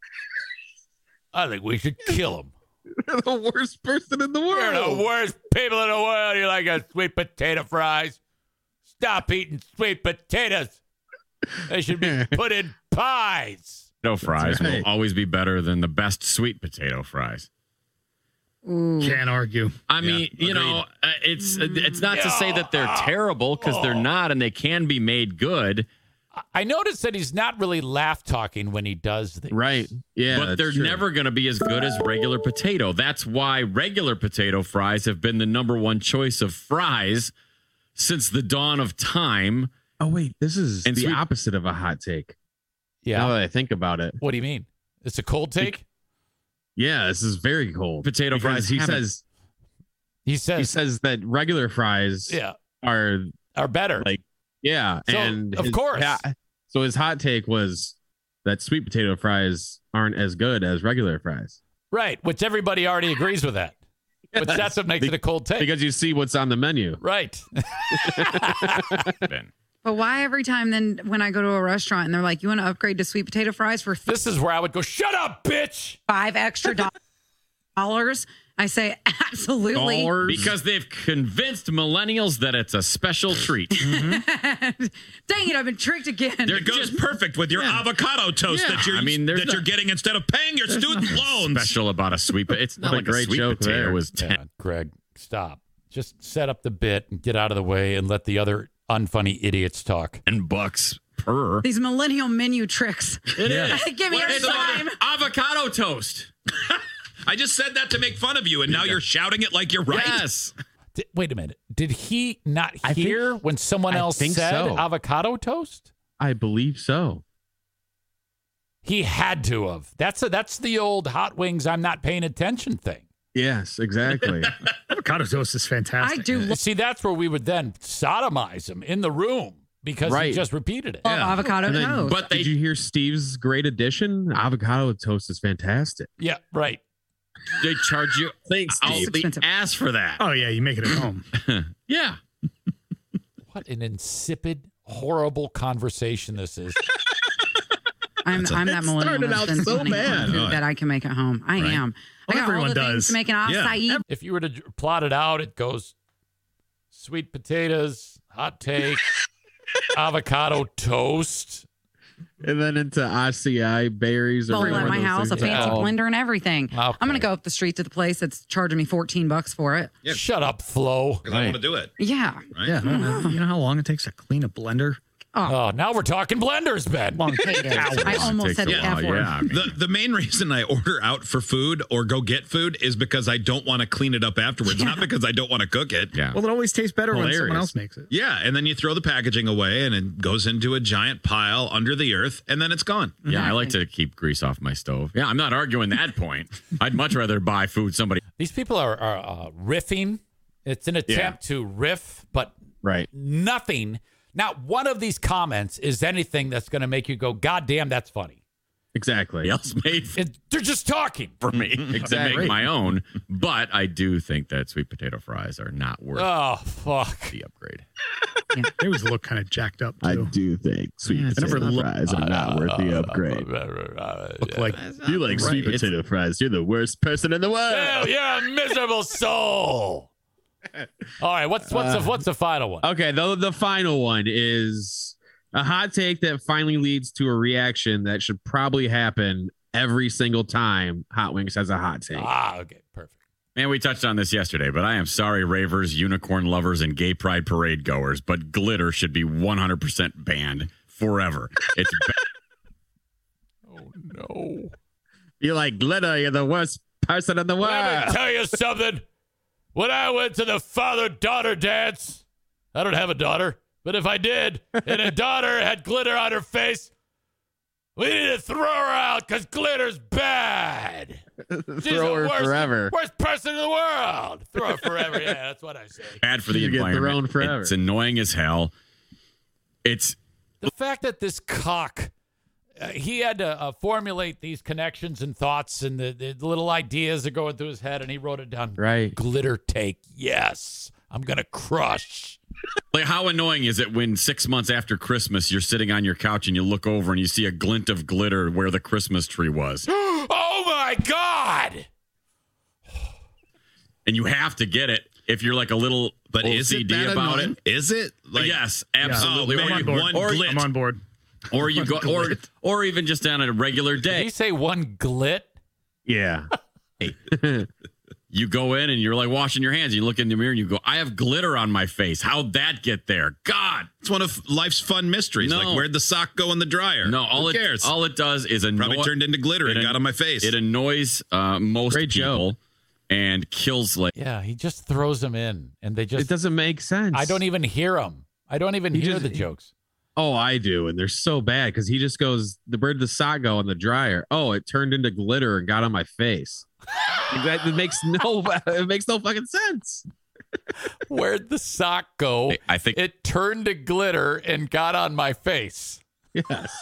I think we should kill them. You're the worst person in the You're world. the worst people in the world. You like a sweet potato fries? Stop eating sweet potatoes. They should be put in pies. Potato fries right. will always be better than the best sweet potato fries. Can't argue. I mean, Yeah, you know, uh, it's uh, it's not to say that they're terrible because they're not, and they can be made good. I noticed that he's not really laugh talking when he does these. Right. Yeah. but that's they're true. never going to be as good as regular potato. That's why regular potato fries have been the number one choice of fries since the dawn of time. Oh wait, this is And the sweet- opposite of a hot take. Yeah. Now that I think about it. What do you mean? It's a cold take? Yeah, this is very cold. Potato Because fries he haven't- says He he says, says that regular fries yeah, are are better. like yeah, So, and of his- course. yeah, so his hot take was that sweet potato fries aren't as good as regular fries. Right, which everybody already agrees with that. But Yes. that's what makes it a cold take. Because you see what's on the menu. Right. Ben. But why every time then when I go to a restaurant and they're like, you want to upgrade to sweet potato fries for This is where I would go, shut up, bitch. five extra do- dollars? I say, absolutely. Because they've convinced millennials that it's a special treat. Dang it, I've been tricked again. It goes perfect with your avocado toast Yeah, that you're I mean, there's that not- you're getting instead of paying your student loans. Special about a sweet potato. It's not What a like a great sweet joke potato there. was ten. Yeah, Greg, stop. Just set up the bit and get out of the way and let the other unfunny idiots talk. ten bucks per. These millennial menu tricks. It is. Give me What your is it? time. Avocado toast. I just said that to make fun of you, and now you're shouting it like you're right. Yes. Did, wait a minute. Did he not I think- hear when someone I else think said so. avocado toast? I believe so. He had to have. That's a, that's the old hot wings I'm not paying attention thing. Yes, exactly. Avocado toast is fantastic. I do love See, that's where we would then sodomize him in the room because he Right. just repeated it. avocado And then- toast. But they Did you hear Steve's great addition? Avocado toast is fantastic. Yeah, right. they charge you Thanks, out Steve. the expensive. ass for that. Oh yeah, you make it at home. Yeah. What an insipid, horrible conversation this is. I'm, I'm that millennial started that out spends so money bad. on food that I can make at home. I Right. am. Well, I got all everyone the things does. to make an acai. If you were to j- plot it out, it goes sweet potatoes, hot take, avocado toast. And then into acai berries. or bowl whatever at my those house, a things are fancy called. blender and everything. Okay. I'm going to go up the street to the place that's charging me fourteen bucks for it. Yeah. Shut up, Flo. Because I want to do it. Yeah. Right? Yeah, you know how long it takes to clean a blender? Oh, now we're talking blenders, Ben. Long I almost said the Takes a F while, word. yeah, I mean, The the main reason I order out for food or go get food is because I don't want to clean it up afterwards, not because I don't want to cook it. yeah. Well, it always tastes better when someone Hilarious. else makes it. Yeah, and then you throw the packaging away and it goes into a giant pile under the earth and then it's gone. Yeah, I like to keep grease off my stove. Yeah, I'm not arguing that point. I'd much rather buy food somebody. These people are, are uh, riffing. It's an attempt to riff, but Right. nothing. Not one of these comments is anything that's going to make you go, God damn, that's funny. Exactly. else made It, they're just talking. for me to Exactly. make my own. But I do think that sweet potato fries are not worth Oh, fuck. the upgrade. They always look kind of jacked up too. do think sweet Yeah, it's never potato look- fries are not worth the upgrade. Look like You like sweet Right. potato fries. You're the worst person in the world. Hell, you're a miserable soul. All right, what's what's the what's the final one? Okay, the, the final one is a hot take that finally leads to a reaction that should probably happen every single time Hot Wings has a hot take. Ah, okay, perfect. Man, we touched on this yesterday, but I am sorry, ravers, unicorn lovers, and gay pride parade goers, but glitter should be one hundred percent banned forever. It's ba- Oh, no. You like glitter, you're the worst person in the world. Let me tell you something. When I went to the father-daughter dance, I don't have a daughter, but if I did, and a daughter had glitter on her face, we need to throw her out because glitter's bad. She's Throw the her worst, forever. Worst person in the world. Throw her forever. Yeah, that's what I say. bad for the You get environment. thrown forever. It's annoying as hell. It's The fact that this cock, uh, he had to uh, formulate these connections and thoughts and the, the little ideas that go through his head, and he wrote it down. Right. Glitter take. Yes. I'm going to crush. like, how annoying is it when six months after Christmas, you're sitting on your couch and you look over and you see a glint of glitter where the Christmas tree was? Oh, my God. And you have to get it if you're like a little But O is C D it that about annoying? it. Is it? Like, Yes, absolutely. Oh, Or man, you- one or, glit. I'm on board. or you go, or or even just on a regular Did day, he say one glit? Yeah. you go in and you're like washing your hands. You look in the mirror and you go, "I have glitter on my face. How'd that get there? God, It's one of life's fun mysteries. No. Like, where'd the sock go in the dryer? no! All Who it cares? all it does is annoy, Probably turned into glitter it and an- got on my face. It annoys uh, most Great people joke. and kills like Yeah, he just throws them in, and they just. It doesn't make sense. I don't even hear them. I don't even He hear just- the jokes. Oh, I do. And they're so bad because he just goes, the where'd the sock go in the dryer? Oh, it turned into glitter and got on my face. That it makes no it makes no fucking sense. Where'd the sock go? I think It turned to glitter and got on my face. Yes.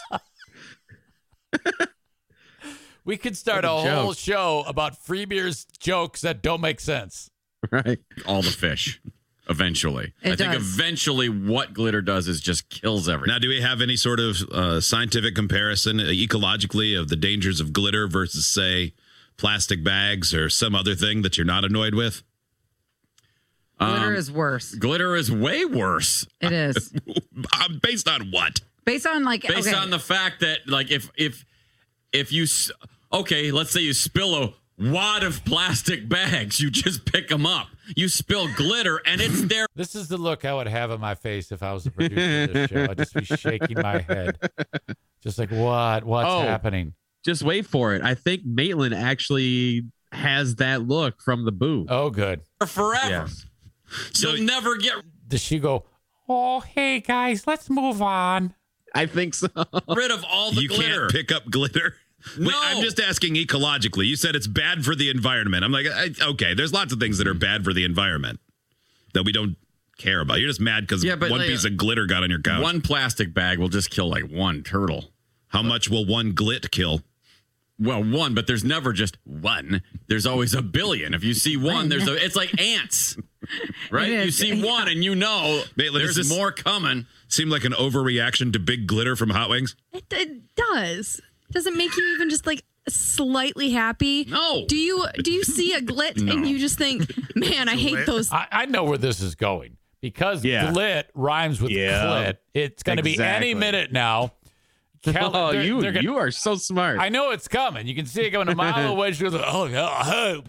We could start What a a whole joke. show about free beers jokes that don't make sense. Right. all the fish. Eventually, It I think does. eventually what glitter does is just kills everything. Now, do we have any sort of uh, scientific comparison uh, ecologically of the dangers of glitter versus, say, plastic bags or some other thing that you're not annoyed with? Glitter Um, is worse. Glitter is way worse. It is. Uh, based on what? Based on like Based okay. on the fact that, like, if if if you s- okay, let's say you spill a wad of plastic bags. You just pick them up. You spill glitter, and it's there. This is the look I would have on my face if I was the producer of this show. I'd just be shaking my head. Just like, what? What's Oh. happening? Just wait for it. I think Maitland actually has that look from the booth. Oh, good. Forever. Yes. So You'll never get Does she go, oh, hey, guys, let's move on? I think so. rid of all the You glitter. can't pick up glitter. No. Wait, I'm just asking ecologically. You said it's bad for the environment. I'm like, I, okay, there's lots of things that are bad for the environment that we don't care about. You're just mad because Yeah, but, one like, piece of glitter got on your couch. One plastic bag will just kill like one turtle. How much will one glit kill? Well, one, but there's never just one. There's always a billion. If you see one, there's a. It's like ants, right? It You is. see one, and you know Maitland, there's does this more coming. seem like an overreaction to big glitter from Hot Wings? It, it does. Does it make you even just like slightly happy? No. Do you do you see a glit No. and you just think, man, I hate those? I, I know where this is going because Yeah. glit rhymes with Yeah. clit. It's going to be Exactly. any minute now. Cal- Oh, they're- you they're gonna- you are so smart. I know it's coming. You can see it coming a mile away. She goes, oh, yeah, hey.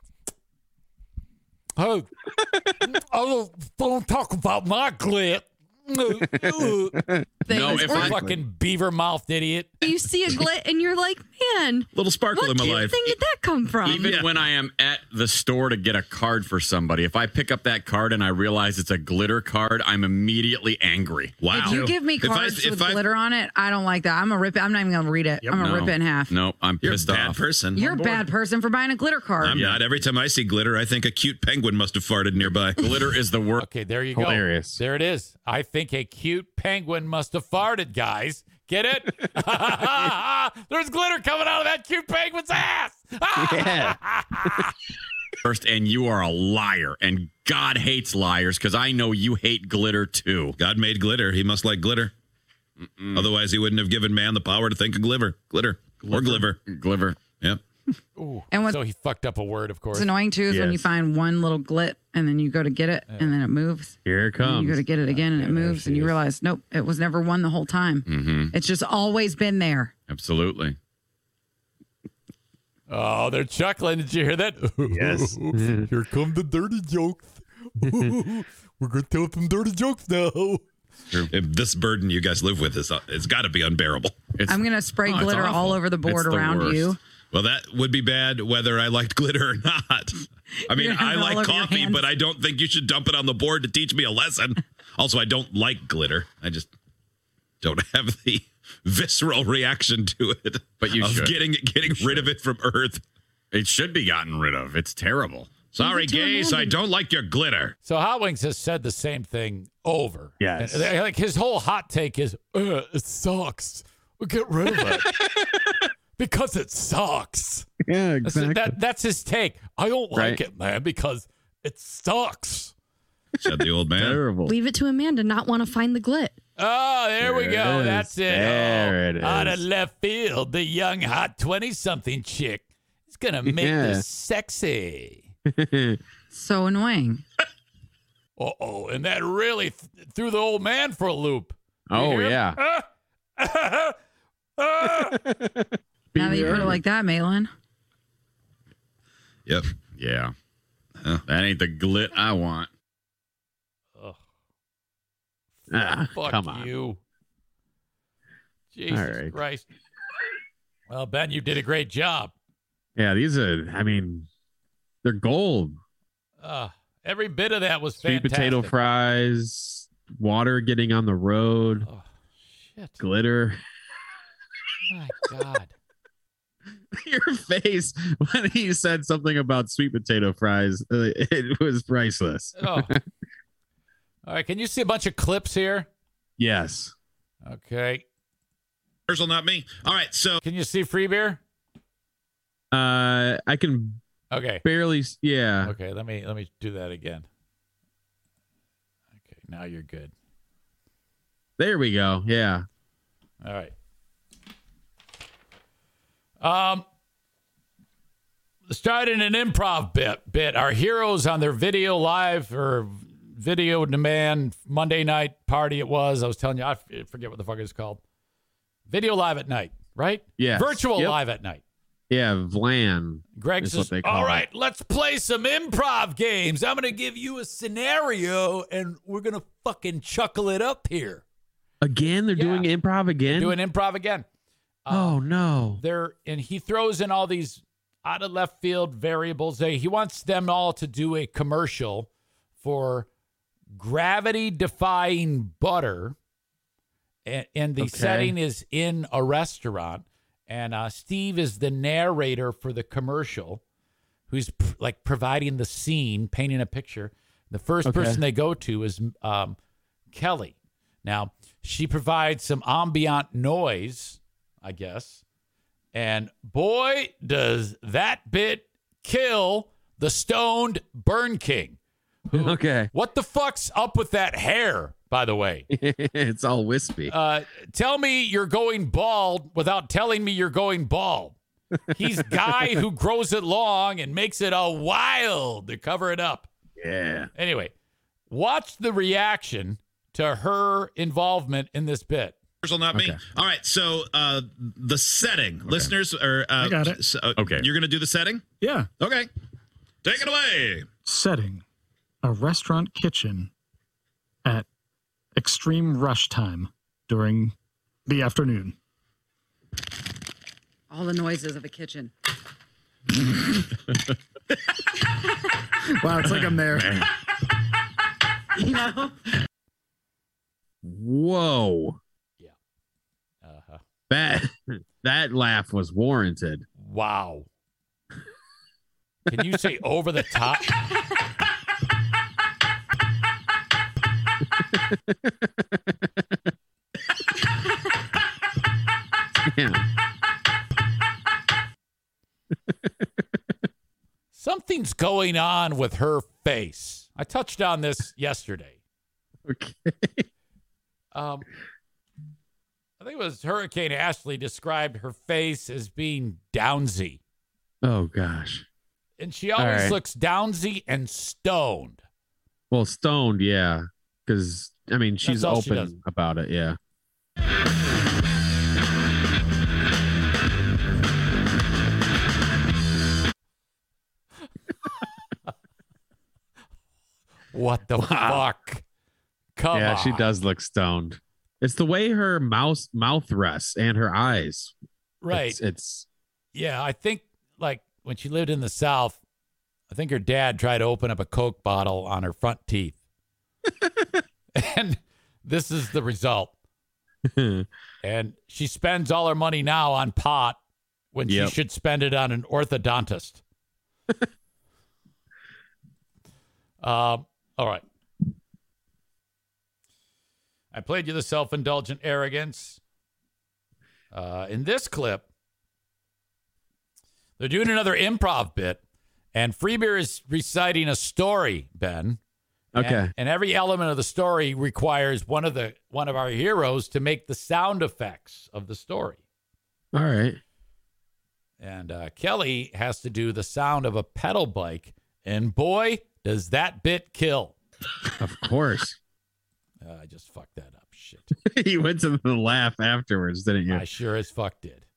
Hey, I don't, don't talk about my glit. No, if Or I- fucking beaver mouthed idiot. You see a glit and you're like, man, Little sparkle what in my cute life. thing did that come from? Even Yeah. when I am at the store to get a card for somebody, if I pick up that card and I realize it's a glitter card, I'm immediately angry. Wow. If you give me If I- cards if with I- glitter on it, I don't like that. I'm gonna rip it. I'm not even gonna read it. I'm gonna No. rip it in half. No, I'm You're a pissed bad off. person. You're a bad person for buying a glitter card. I'm not. Every time I see glitter, I think a cute penguin must have farted nearby. Glitter is the worst. Okay, there you go. Hilarious. There it is. I think a cute penguin must have farted, guys. Get it? There's glitter coming out of that cute penguin's ass. Yeah. First, and you are a liar, and God hates liars because I know you hate glitter too. God made glitter. He must like glitter. Otherwise, he wouldn't have given man the power to think of glitter. Glitter. Or gliver. Glitter. Yep. Ooh, And what's so he fucked up a word, of course. What's annoying too is when you Yes. find one little glit and then you go to get it and then it moves. Here it And comes. you go to get it again and it moves and you realize, nope, it was never one the whole time. Mm-hmm. It's just always been there. Absolutely. Oh, they're chuckling. Did you hear that? Yes. Here come the dirty jokes. We're going to tell some dirty jokes now. If this burden you guys live with is, uh, it's got to be unbearable. It's, I'm gonna spray Oh, it's glitter awful. all over the board It's the around worst. you. Well, that would be bad whether I liked glitter or not. I mean, You're gonna I have it all like over your coffee, hands. but I don't think you should dump it on the board to teach me a lesson. Also, I don't like glitter. I just don't have the visceral reaction to it. But you of should. getting getting rid of it from Earth. It should be gotten rid of. It's terrible. Sorry, Leave it to gays, Amanda. I don't like your glitter. So Hot Wings has said the same thing over. Yes. And, uh, like his whole hot take is, uh, it sucks. We'll get rid of it. Because it sucks. Yeah, That's, exactly. that, that's his take. I don't like Right. it, man, because it sucks. Said the old man. Terrible. Leave it to Amanda not want to find the glit. Oh, there, we There go. it is. That's it. There oh, it Out of is. left field, the young hot twenty-something chick is going to make Yeah. this sexy. So annoying. Uh-oh, and that really th- threw the old man for a loop. You Oh, hear him? yeah. Ah! Ah! Now that you put it like that, Malin. Yep. Yeah. That ain't the glit I want. Ah, Fuck come on. you. Jesus All right. Christ. Well, Ben, you did a great job. Yeah, these are, I mean, they're gold. Uh, every bit of that was Sweet fantastic. potato fries, water getting on the road, Oh, shit. glitter. My God. Your face when he said something about sweet potato fries, uh, it was priceless. Oh. All right, can you see a bunch of clips here? Yes. Okay. Commercial, not me. All right, so Can you see free beer? Uh, I can Okay. barely, s- yeah. Okay, let me let me do that again. Okay, now you're good. There we go. Yeah. All right. Um, starting an improv bit. Bit. Our heroes on their video live or video demand Monday night party. It was. I was telling you. I f- forget what the fuck it's called. Video live at night, right? Yes. Virtual Yep. live at night. Yeah, Vlan. Greg is says, what they call all it. right, let's play some improv games. I'm going to give you a scenario, and we're going to fucking chuckle it up here. Again? They're Yeah. doing improv again? Doing improv again. oh, no. They're and he throws in all these out of left field variables. They, he wants them all to do a commercial for gravity defying butter, and, and the Okay. setting is in a restaurant. And uh, Steve is the narrator for the commercial, who's pr- like providing the scene, painting a picture. The first Okay. person they go to is um, Kelly. Now, she provides some ambient noise, I guess. And boy, does that bit kill the stoned Burn King. Who- Okay. What the fuck's up with that hair, by the way? It's all wispy. Uh, tell me you're going bald without telling me you're going bald. He's guy who grows it long and makes it all wild to cover it up. yeah. Anyway, watch the reaction to her involvement in this bit. Not me. Okay. All right. So uh, the setting, listeners, or uh, I got it. So, uh, Okay. You're going to do the setting. Yeah. Okay. Take it away. Setting: a restaurant kitchen at extreme rush time during the afternoon. All the noises of a kitchen. Wow, it's like I'm there. You know? Whoa. Uh-huh. That that laugh was warranted. Wow. Can you say over the top? Yeah. Something's going on with her face. I touched on this yesterday. Okay. Um, I think it was Hurricane Ashley described her face as being downsy. Oh gosh. And she always right. looks downsy and stoned. Well, stoned, yeah. Because I mean, she's all she does. open about it. Yeah. What the fuck? Come yeah, on. she does look stoned. It's the way her mouth mouth rests and her eyes. Right. It's, it's Yeah, I think like when she lived in the South, I think her dad tried to open up a Coke bottle on her front teeth. And this is the result. And she spends all her money now on pot when Yep. she should spend it on an orthodontist. um, all right. I played you the self-indulgent arrogance. Uh, in this clip, they're doing another improv bit, and Freebeer is reciting a story, Ben. okay. And, and every element of the story requires one of the one of our heroes to make the sound effects of the story. All right. And uh, Kelly has to do the sound of a pedal bike, and boy, does that bit kill. Of course. Uh, I just fucked that up. Shit. You went to the laugh afterwards, didn't you? I sure as fuck did.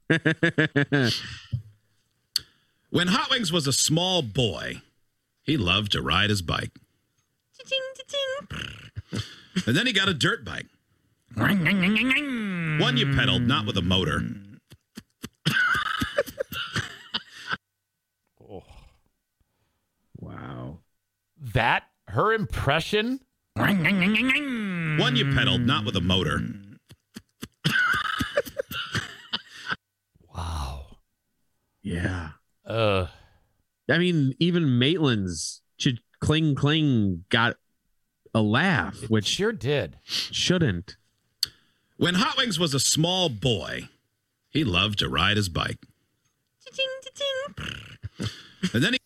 When Hot Wings was a small boy, he loved to ride his bike. And then he got a dirt bike. One you pedaled, not with a motor. Oh, Wow. that her impression. One you pedaled, not with a motor. Wow. Yeah. Uh. I mean, even Maitland's ch- cling cling got a laugh, It which sure did. shouldn't. When Hot Wings was a small boy, he loved to ride his bike. And then he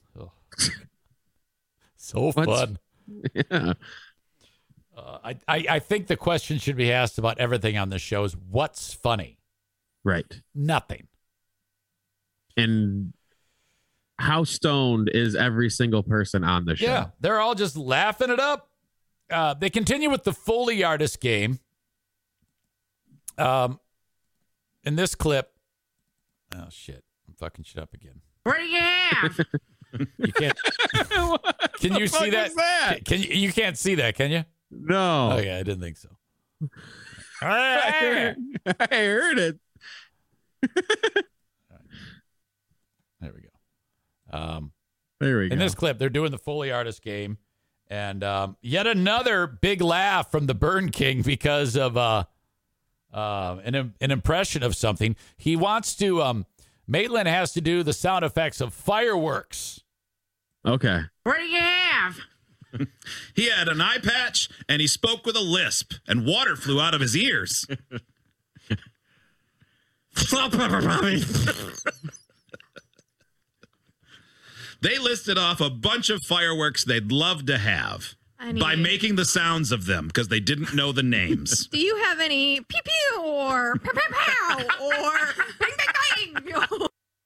So What's- fun. Yeah. Uh, I, I I think the question should be asked about everything on this show is what's funny? Right. Nothing. And how stoned is every single person on the show? Yeah, they're all just laughing it up. Uh, they continue with the Foley artist game. Um, in this clip, oh shit, I'm fucking shit up again. What do you have? You can't. Can you see that? that? Can you? You can't see that, can you? No. Oh yeah, I didn't think so. I heard, I heard it. There we go. Um, there we go. In this clip, they're doing the Foley Artist game, and um, yet another big laugh from the Burn King because of uh, uh, an an impression of something. He wants to. Um, Maitland has to do the sound effects of fireworks. Okay. What do you have? He had an eye patch, and he spoke with a lisp, and water flew out of his ears. They listed off a bunch of fireworks they'd love to have I by mean- making the sounds of them because they didn't know the names. Do you have any pew pew or pow pow pow or bang bang bang?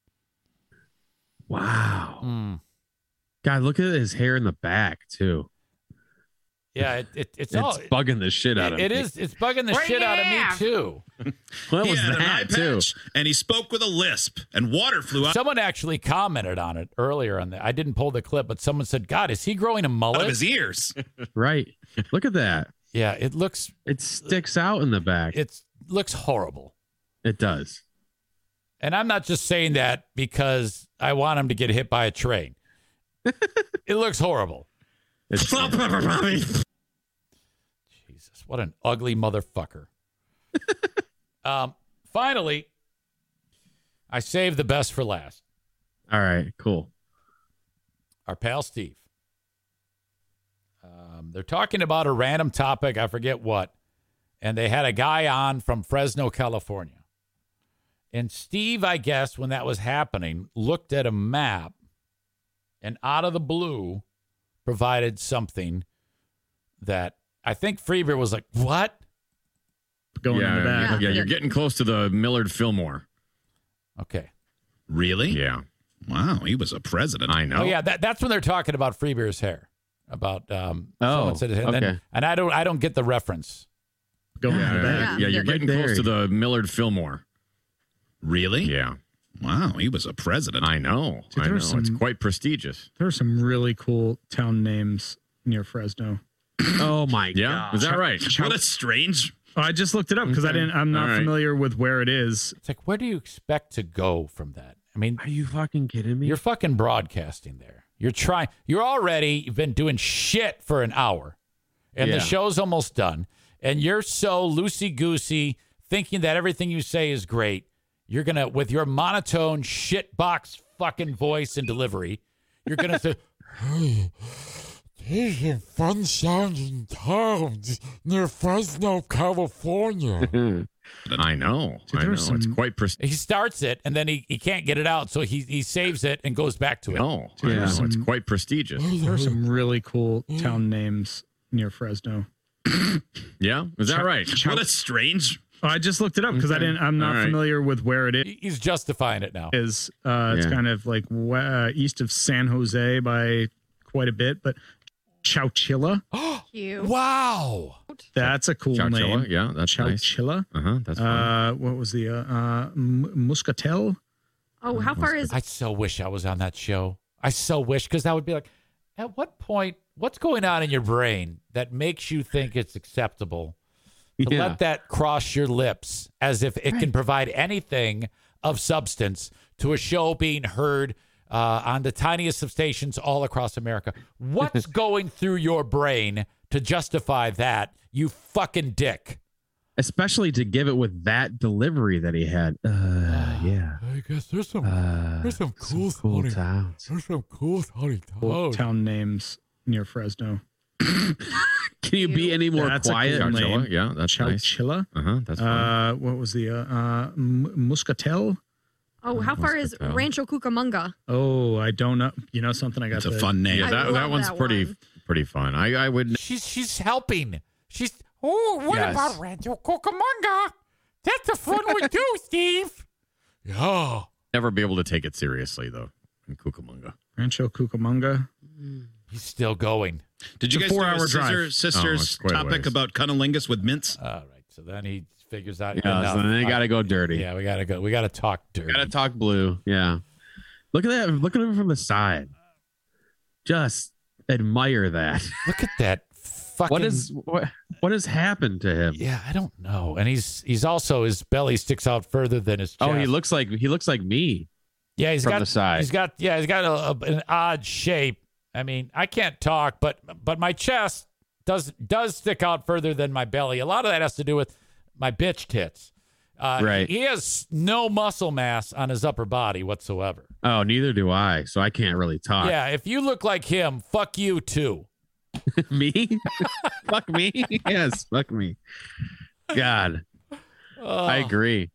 Wow. Mm. God, look at his hair in the back too. Yeah, it, it, it's, It's all bugging the shit out of it me. is. It's bugging the What do shit you out of me have? too. What He was had an eye that too? patch, and he spoke with a lisp, and water flew out Someone actually commented on it earlier on the. I didn't pull the clip, but someone said, "God, is he growing a of mullet?" his ears. Right. Look at that. Yeah, it looks It sticks out in the back. it looks horrible. It does. And I'm not just saying that because I want him to get hit by a train. It looks horrible. It's, Jesus, what an ugly motherfucker. um, finally, I saved the best for last. all right. Cool. Our pal Steve. Um, they're talking about a random topic, I forget what, and they had a guy on from Fresno, California. And Steve, I guess, when that was happening, looked at a map and out of the blue provided something that I think Freeber was like, what? Going yeah, in the back. yeah, you're getting close to the Millard Fillmore. Okay. Really? Yeah, Wow, he was a president. I know. Oh, yeah, that, that's when they're talking about Freeber's hair. About um, Oh, someone said it, and, then- okay. and I don't I don't get the reference. Going in Yeah, the back. yeah, yeah, you're Yeah. getting Right close to there. the Millard Fillmore. Really? Yeah, Wow, he was a president. I know. Dude, I know. there's It's some- quite prestigious. There are some really cool town names near Fresno. Oh my Yeah, god. is that right? What a strange. Oh, I just looked it up because I Okay. didn't. I'm not All right. familiar with where it is. It's like, where do you expect to go from that? I mean, Are you fucking kidding me? you're fucking broadcasting there. You're trying. You're already you've been doing shit for an hour, and Yeah. the show's almost done. And you're so loosey goosey, thinking that everything you say is great. You're gonna, with your monotone shitbox fucking voice and delivery, you're gonna say, "Hey, there's a fun sounding town near Fresno, California." I know. Dude, I know. there's It's some- quite prestigious. He starts it and then he, he can't get it out, so he he saves it and goes back to it. No, I Yeah. know. It's Some- quite prestigious. There are some really cool town names near Fresno. Yeah, is that right? What a strange. Oh, I just looked it up because I didn't. I'm not All right. familiar with where it He- He's justifying it now. is. Uh, It's Yeah. kind of like we- uh, east of San Jose by quite a bit, but Chowchilla. Cute. Wow. That's a cool Chowchilla, name. yeah, that's nice. Chowchilla. Uh huh. That's fine. Uh, what was the uh, uh, M- Muscatel? Oh, how far is I so wish I was on that show. I so wish, because that would be like, at what point, what's going on in your brain that makes you think it's acceptable to Yeah. let that cross your lips as if it can provide anything of substance to a show being heard uh, on the tiniest of stations all across America? What's going through your brain to justify that, you fucking dick? Especially to give it with that delivery that he had. Uh, yeah. I guess there's some Uh, there's some cool, cool sounding- towns. there's some cool sounding Cool towns. town names near Fresno. Can you be any more That's a cool quiet? name. Chowchilla, yeah, that's nice. Chowchilla. Uh huh. That's fine. Uh, what was the uh, uh, M- Muscatel? Oh, how far is Muscatel. Rancho Cucamonga? Oh, I don't know. You know something? I got It's a the- fun name. yeah, I that, love that one's that pretty one. pretty fun. I I would. She's she's helping. She's oh, what Yes. about Rancho Cucamonga? That's a fun one too, Steve. Yeah. Never be able to take it seriously though in Cucamonga. Rancho Cucamonga. He's still going. Did you It's a guys do four-hour a sister, drive. Oh, sisters it's quite a topic ways. about cunnilingus with mints? All right. So then he figures out. Yeah, enough. so then they got to go dirty. Yeah, we got to go. We got to talk dirty. Got to talk blue. Yeah. Look at that. Look at him from the side. Just admire that. Look at that fucking. What is what? What has happened to him? Yeah, I don't know. And he's he's also his belly sticks out further than his chest. Oh, he looks like he looks like me. Yeah, he's from got the side. He's got yeah, he's got a, a, an odd shape. I mean, I can't talk, but but my chest does does stick out further than my belly. A lot of that has to do with my bitch tits. Uh, Right. He has no muscle mass on his upper body whatsoever. Oh, neither do I. So I can't really talk. Yeah, if you look like him, fuck you too. Me? Fuck me? Yes, fuck me. God. Oh. I agree.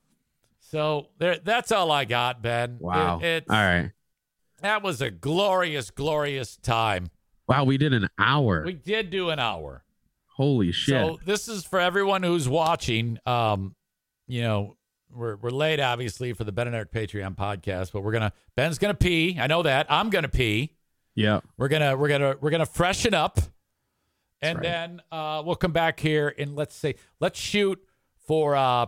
So there, that's all I got, Ben. Wow. It, it's, All right. That was a glorious, glorious time. Wow, we did an hour. We did do an hour. Holy shit. So this is for everyone who's watching. Um, you know, we're we're late, obviously, for the Ben and Eric Patreon podcast, but we're gonna Ben's gonna pee. I know that. I'm gonna pee. Yeah. We're gonna we're gonna we're gonna freshen up, and right. then uh, we'll come back here and let's say let's shoot for uh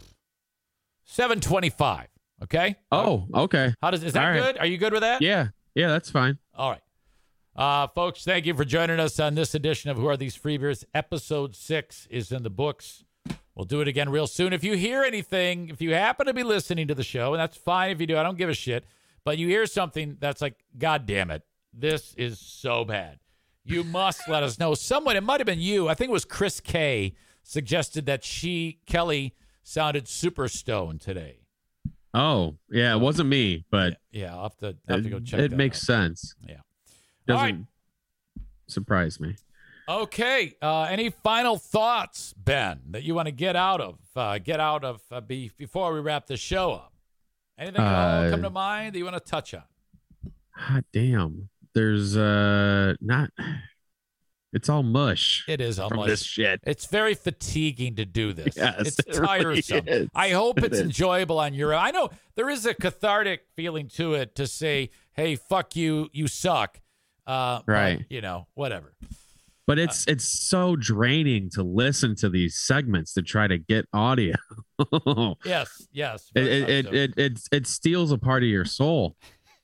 seven twenty-five. Okay. Oh, okay. How does is that All right. good? Are you good with that? Yeah. Yeah, that's fine. All right. Uh, folks, thank you for joining us on this edition of Who Are These Freebeers? Episode six is in the books. We'll do it again real soon. If you hear anything, if you happen to be listening to the show, and that's fine if you do, I don't give a shit, but you hear something that's like, God damn it, this is so bad. You must let us know. Someone, it might have been you, I think it was Chris K, suggested that she, Kelly, sounded super stoned today. Oh, yeah, it wasn't me, but Yeah, I'll have to, I'll have to go check it that makes out. sense. Yeah. Doesn't All right. surprise me. Okay. Uh, any final thoughts, Ben, that you want to get out of? Uh, get out of uh, be, before we wrap the show up. Anything at all Uh, come to mind that you want to touch on? Hot damn. There's uh not. It's all mush. It is from almost this shit. It's very fatiguing to do this. Yes, it's it really tiresome. is. I hope It it's is. enjoyable on your. I know there is a cathartic feeling to it to say, "Hey, fuck you, you suck." Uh, but, Right. you know, whatever. But it's it's so draining to listen to these segments to try to get audio. it, Yes. Yes. it, very much it, so. it it it steals a part of your soul.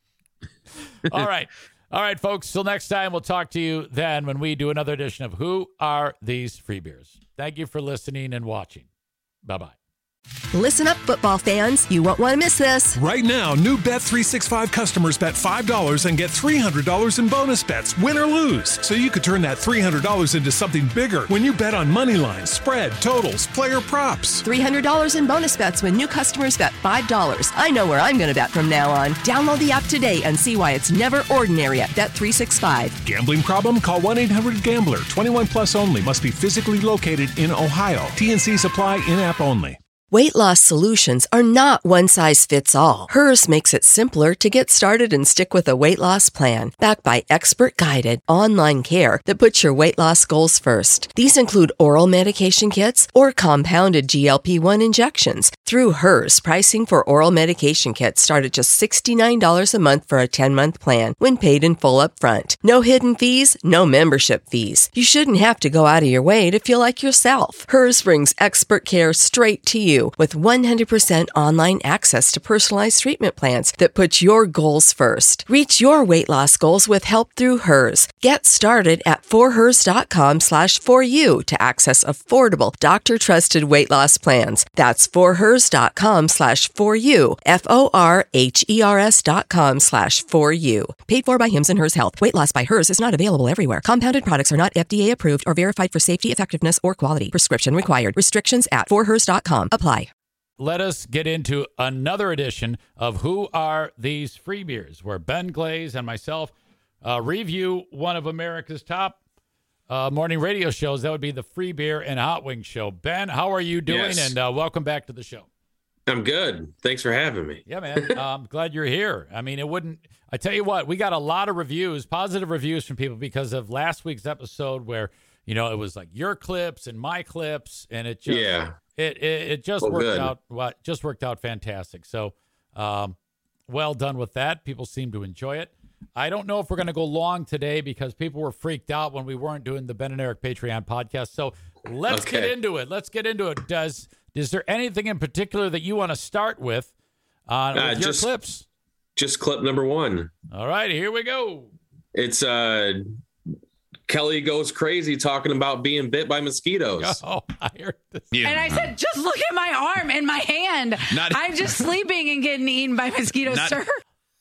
All right. All right, folks. Till next time, we'll talk to you then when we do another edition of Who Are These Free Beers? Thank you for listening and watching. Bye-bye. Listen up, football fans. You won't want to miss this. Right now, new Bet three sixty-five customers bet five dollars and get three hundred dollars in bonus bets, win or lose. So you could turn that three hundred dollars into something bigger when you bet on money lines, spread, totals, player props. three hundred dollars in bonus bets when new customers bet five dollars. I know where I'm going to bet from now on. Download the app today and see why it's never ordinary at Bet three sixty-five. Gambling problem? Call one eight hundred gambler. twenty-one plus only. Must be physically located in Ohio. T and C's apply in-app only. Weight loss solutions are not one size fits all. Hers makes it simpler to get started and stick with a weight loss plan, backed by expert-guided online care that puts your weight loss goals first. These include oral medication kits or compounded G L P one injections. Through Hers, pricing for oral medication kits start at just sixty-nine dollars a month for a ten-month plan when paid in full upfront. No hidden fees, no membership fees. You shouldn't have to go out of your way to feel like yourself. Hers brings expert care straight to you with one hundred percent online access to personalized treatment plans that put your goals first. Reach your weight loss goals with help through Hers. Get started at forhers.com slash for you to access affordable, doctor-trusted weight loss plans. That's forhers.com slash for you, F O R H E R S dot com slash for you. Paid for by Hims and Hers Health. Weight loss by Hers is not available everywhere. Compounded products are not F D A approved or verified for safety, effectiveness, or quality. Prescription required. Restrictions at forhers dot com apply. Let us get into another edition of Who Are These Free Beers, where Ben Glaze and myself uh, review one of America's top uh, morning radio shows. That would be the Free Beer and Hot Wings Show. Ben, how are you doing? Yes. And uh, welcome back to the show. I'm good. Thanks for having me. Yeah, man. uh, I'm glad you're here. I mean, it wouldn't. I tell you what, we got a lot of reviews, positive reviews from people because of last week's episode where, you know, it was like your clips and my clips, and it just Yeah. it it, it just Well, worked good. out. What just worked out fantastic. So, um, well done with that. People seem to enjoy it. I don't know if we're going to go long today because people were freaked out when we weren't doing the Ben and Eric Patreon podcast. So Let's Okay. get into it. Let's get into it. Does is there anything in particular that you want to start with on Uh, with your just- clips? Just clip number one. All right, here we go. It's uh, Kelly goes crazy talking about being bit by mosquitoes. Oh, I heard this. And I said, just look at my arm and my hand. Not- I'm just sleeping and getting eaten by mosquitoes, Not- sir.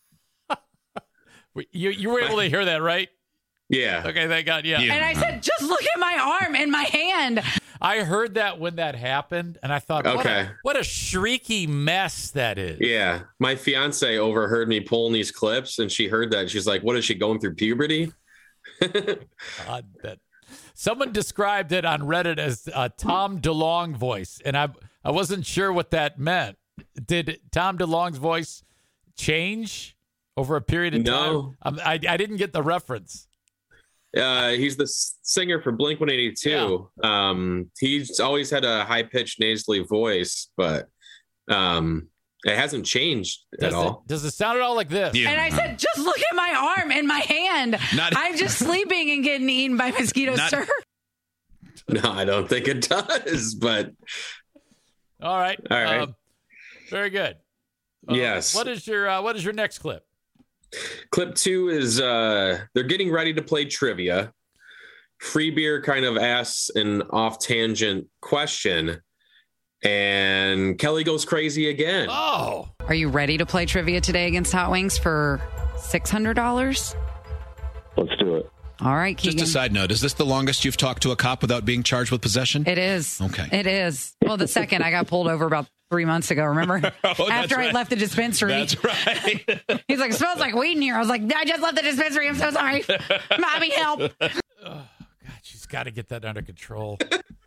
You you were able to hear that, right? Yeah. Okay, thank God. Yeah. Yeah. And I said, just look at my arm and my hand. I heard that when that happened, and I thought, what, Okay. a, what a shrieky mess that is. Yeah. My fiance overheard me pulling these clips and she heard that. She's like, what is she going through puberty? God, that someone described it on Reddit as a Tom DeLonge voice, and I I wasn't sure what that meant. Did Tom DeLonge's voice change over a period of No. time? Um, I I didn't get the reference. Uh, he's the s- singer for Blink one eighty-two. Um, he's always had a high pitched nasally voice, but um, it hasn't changed Does at all. it, does it sound at all like this? Yeah. And I said, just look at my arm and my hand. Not- I'm just sleeping and getting eaten by mosquitoes, Not- sir. No, I don't think it does, but All right. All right. Um, very good. Uh, Yes. What is your uh, What is your next clip? clip two is uh, they're getting ready to play trivia. Free Beer kind of asks an off tangent question, and Kelly goes crazy again. Oh, Are you ready to play trivia today against Hot Wings for six hundred dollars? Let's do it. All right, Keegan. Just a side note, is this the longest you've talked to a cop without being charged with possession? It is. Okay. It is. Well, the second I got pulled over about three months ago, remember? Oh, After I right. left the dispensary. That's right. He's like, it smells like weed in here. I was like, I just left the dispensary. I'm so sorry. Mommy, help. God, she's got to get that under control.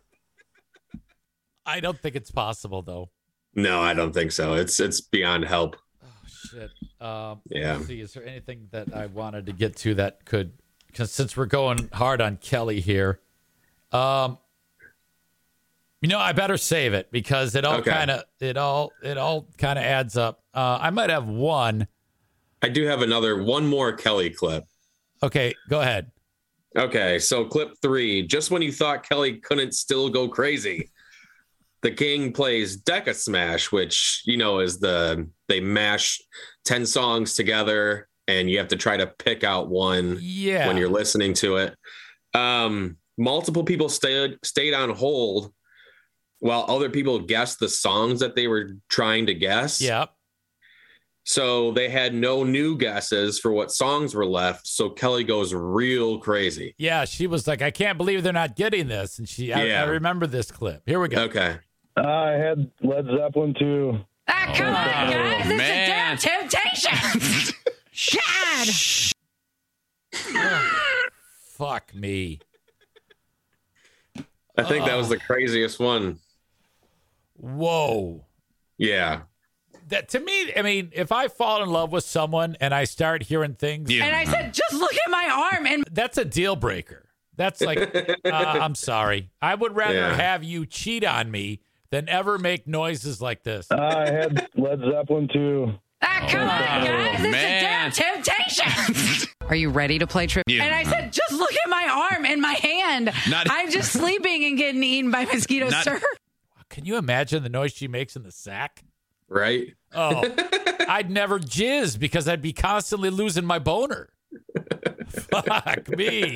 I don't think it's possible, though. No, I don't think so. It's it's beyond help. Oh, shit. Um, Yeah. Let's see, is there anything that I wanted to get to that could, because since we're going hard on Kelly here, um, you know, I better save it because it all Okay. kind of it all it all kind of adds up. Uh, I might have one. I do have another one more Kelly clip. Okay, go ahead. Okay, so clip three. Just when you thought Kelly couldn't still go crazy, the King plays Deca Smash, which you know is the they mash ten songs together, and you have to try to pick out one Yeah. when you're listening to it. Um, multiple people stayed stayed on hold while other people guessed the songs that they were trying to guess. Yep. So they had no new guesses for what songs were left. So Kelly goes real crazy. Yeah, she was like, I can't believe they're not getting this. And she, I, Yeah. I remember this clip. Here we go. Okay. I had Led Zeppelin too. Ah, come on, guys. This man. is damn temptation. Shad. Fuck me. I think that was the craziest one. Whoa. Yeah. That to me, I mean, if I fall in love with someone and I start hearing things, Yeah. And I said, just look at my arm. And that's a deal breaker. That's like, uh, I'm sorry. I would rather Yeah. have you cheat on me than ever make noises like this. I had Led Zeppelin too. ah, come on, guys. This man. is damn temptation. Are you ready to play trivia? Yeah. And I said, just look at my arm and my hand. Not- I'm just sleeping and getting eaten by mosquitoes, Not- sir. Can you imagine the noise she makes in the sack? Right. Oh, I'd never jizz because I'd be constantly losing my boner. Fuck me.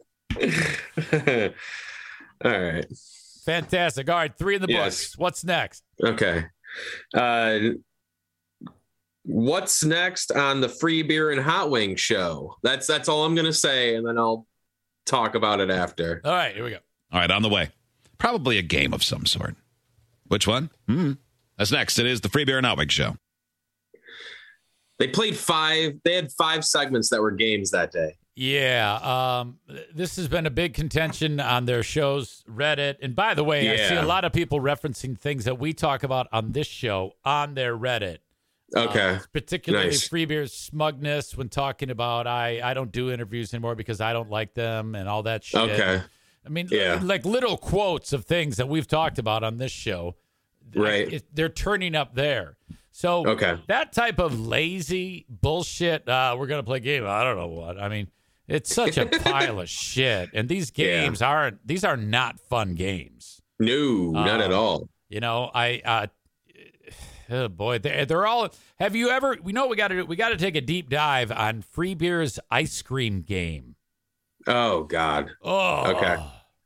All right. Fantastic. All right, three in the Yes. books. What's next? Okay. Uh, what's next on the Free Beer and Hot Wings show? That's that's all I'm gonna say, and then I'll talk about it after. All right, here we go. All right, on the way. Probably a game of some sort. Which one? Hmm. That's next. It is the Free Beer and Hot Wings show. They played five. They had five segments that were games that day. Yeah, um, this has been a big contention on their shows, Reddit. And by the way, I see Yeah. a lot of people referencing things that we talk about on this show on their Reddit. Okay. Uh, particularly Nice. Free Beer's smugness when talking about I, I don't do interviews anymore because I don't like them and all that shit. Okay. I mean, Yeah. like little quotes of things that we've talked about on this show. Right. It, they're turning up there. So Okay. that type of lazy bullshit, uh, we're going to play a game. I don't know what. I mean, It's such a pile of shit. And these games yeah. aren't, these are not fun games. No, not um, at all. You know, I, uh, oh boy, they're, they're all, have you ever, we know what we got to do. We got to take a deep dive on Free Beer's ice cream game. Oh, God. Oh, okay.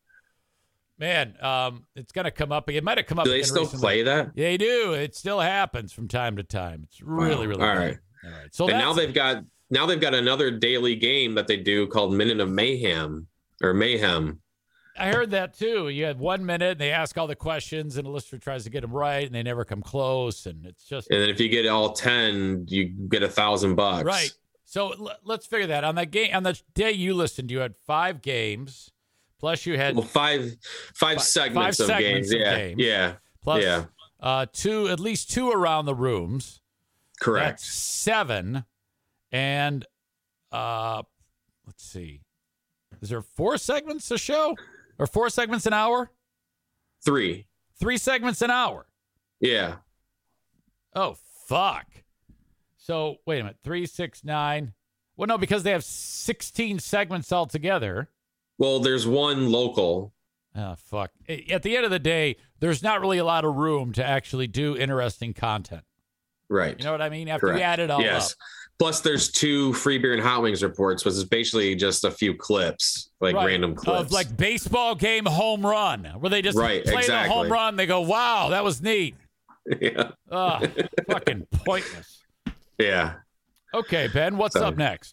Man, um, it's going to come up. It might have come up. Do they still recently. play that? They do. It still happens from time to time. It's really, wow. really all bad. right. All right. So and now they've got now they've got another daily game that they do called Minute of Mayhem or Mayhem. I heard that too. You had one minute, and they ask all the questions, and the listener tries to get them right, and they never come close, and it's just. And then if you get all ten, you get a thousand bucks. Right. So l- let's figure that on that game on the day you listened. You had five games. Plus, you had well, five five five, segments five of segments games. Of yeah, games. yeah. Plus, yeah. Uh, two, at least two around the rooms. Correct. That's seven, and uh, let's see. Is there four segments a show, or four segments an hour? Three. Three segments an hour. Yeah. Oh fuck. So wait a minute. Three, six, nine. Well, no, because they have sixteen segments altogether. Well, there's one local. Oh, fuck. At the end of the day, there's not really a lot of room to actually do interesting content. Right. You know what I mean? After Correct. you add it all yes. up. Plus, there's two Free Beer and Hot Wings reports, which is basically just a few clips, like right. random clips. Of like baseball game home run, where they just right, play exactly. the home run. They go, wow, that was neat. Yeah. Oh, fucking pointless. Yeah. Okay, Ben, what's so, up next?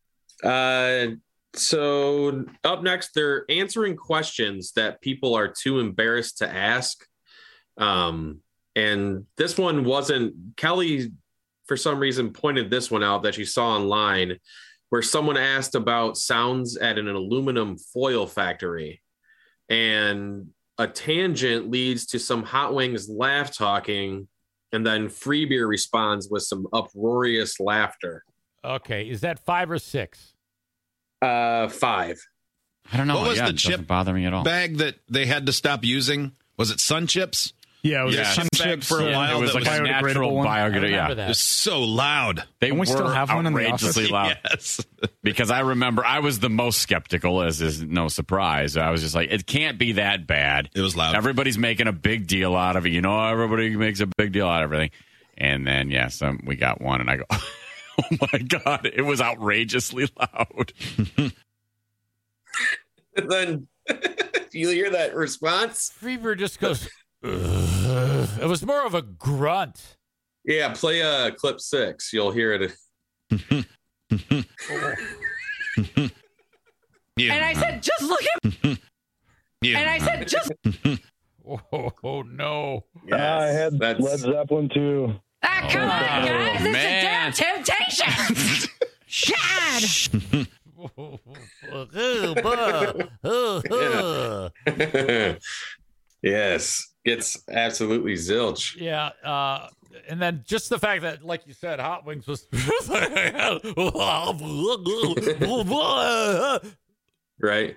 Uh, So up next, they're answering questions that people are too embarrassed to ask. Um, and this one wasn't, Kelly, for some reason, pointed this one out that she saw online where someone asked about sounds at an aluminum foil factory. And a tangent leads to some Hot Wings laugh talking. And then Free Beer responds with some uproarious laughter. Okay. Is that five or six? Uh, five. I don't know. What was yeah, the it chip doesn't bother me at all. Bag that they had to stop using? Was it Sun Chips? Yeah, it was yeah, a Sun Chip for a yeah, while. It was that like was a natural biodegradable. Yeah, it was so loud. They Don't we were still have one in the outrageously office? loud. Yes, because I remember I was the most skeptical, as is no surprise. I was just like, it can't be that bad. It was loud. Everybody's making a big deal out of it. You know, everybody makes a big deal out of everything. And then yes, um, we got one, and I go, oh my god, it was outrageously loud. And then you hear that response? Freebird just goes, ugh. It was more of a grunt. Yeah, play uh, clip six. You'll hear it. Yeah. And I said, just look at Yeah. And I said, just. Oh, oh no. Yes, I had that's- Led Zeppelin too. Ah, come on, guys. It's man. a damn temptation. God. Yes, gets absolutely zilch. Yeah, uh, and then just the fact that, like you said, Hot Wings was Right?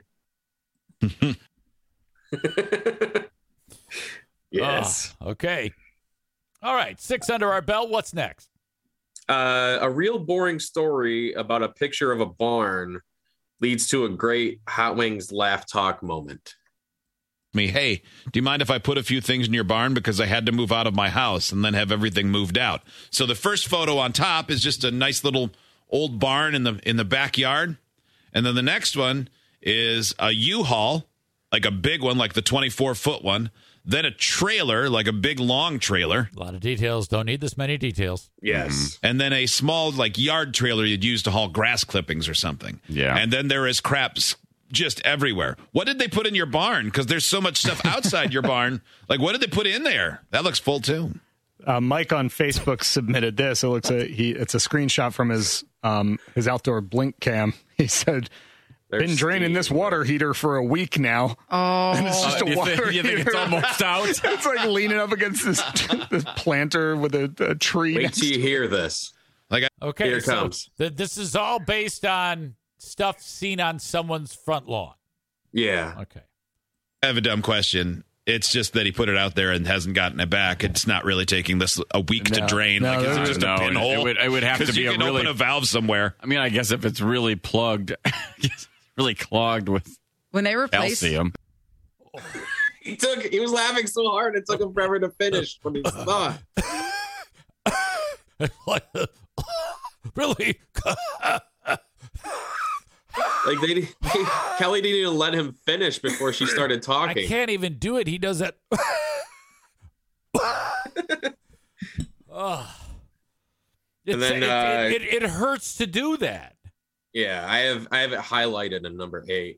Yes. Oh, okay. All right, six under our belt. What's next? Uh, a real boring story about a picture of a barn leads to a great Hot Wings laugh talk moment. Me, hey, do you mind if I put a few things in your barn because I had to move out of my house and then have everything moved out? So the first photo on top is just a nice little old barn in the in the backyard, and then the next one is a U-Haul, like a big one, like the twenty-four foot one. Then a trailer, like a big long trailer. A lot of details. Don't need this many details. Yes. Mm-hmm. And then a small, like, yard trailer you'd use to haul grass clippings or something. Yeah. And then there is craps just everywhere. What did they put in your barn? Because there's so much stuff outside your barn. Like, what did they put in there? That looks full, too. Uh, Mike on Facebook submitted this. It looks a, he. It's a screenshot from his um, his outdoor blink cam. He said, There's "Been draining Steve. this water heater for a week now." Oh, And it's just a you water think, you think heater. it's almost out? It's like leaning up against this, this planter with a, a tree. Wait next till you hear this. Like, Okay, Here it so comes. th- this is all based on stuff seen on someone's front lawn. Yeah. Okay. I have a dumb question. It's just that he put it out there and hasn't gotten it back. It's not really taking this a week No, to drain. no, like, is it just no, a pinhole? It would, it would have to be you a can really open a valve somewhere. I mean, I guess if it's really plugged, really clogged with When they replace calcium. He took. He was laughing so hard it took him forever to finish when he thought. Really? Like they, they, Kelly didn't even let him finish before she started talking. I can't even do it. He does that. oh. And then, it, uh, it, it, it hurts to do that. Yeah, I have I have it highlighted in number eight.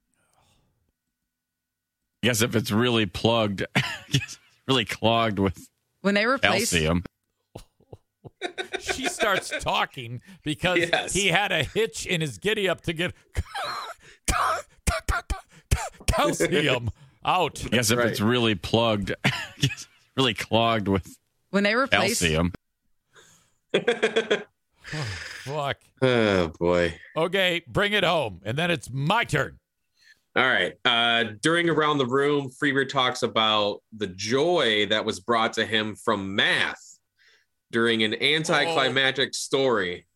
I guess if it's really plugged, really clogged with when they replace calcium. She starts talking because Yes. he had a hitch in his giddy up to get calcium out. I guess if Right. it's really plugged, really clogged with when they replace calcium. Fuck. Oh boy. Okay, bring it home. And then it's my turn. All right. Uh, during Around the Room, Freeber talks about the joy that was brought to him from math during an anticlimactic story.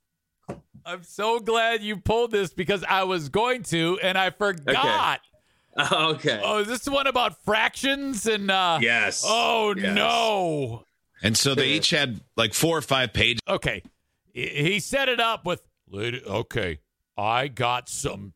I'm so glad you pulled this because I was going to and I forgot. Okay. Okay. Oh, is this the one about fractions and uh Yes. Oh Yes. no. And so they each had like four or five pages. Okay. He he set it up with "Lady- okay, I got some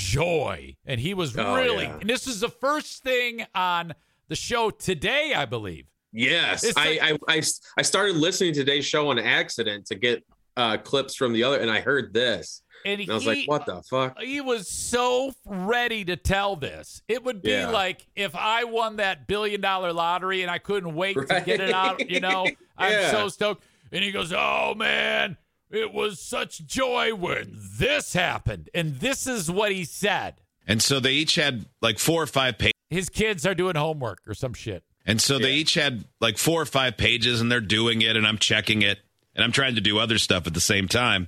joy. And he was Oh, really yeah. and this is the first thing on the show today, I believe. Yes, It's I, like- I, I I started listening to today's show on accident to get uh, clips from the other, and I heard this, And, and I was he, like, "What the fuck?" He was so ready to tell this. It would be Yeah. like if I won that billion dollar lottery and I couldn't wait to get it out, you know? I'm Yeah. so stoked. And he goes, "Oh man, it was such joy when this happened." And this is what he said. And so they each had like four or five pages. His kids are doing homework or some shit. And so they each had like four or five pages and they're doing it and I'm checking it and I'm trying to do other stuff at the same time.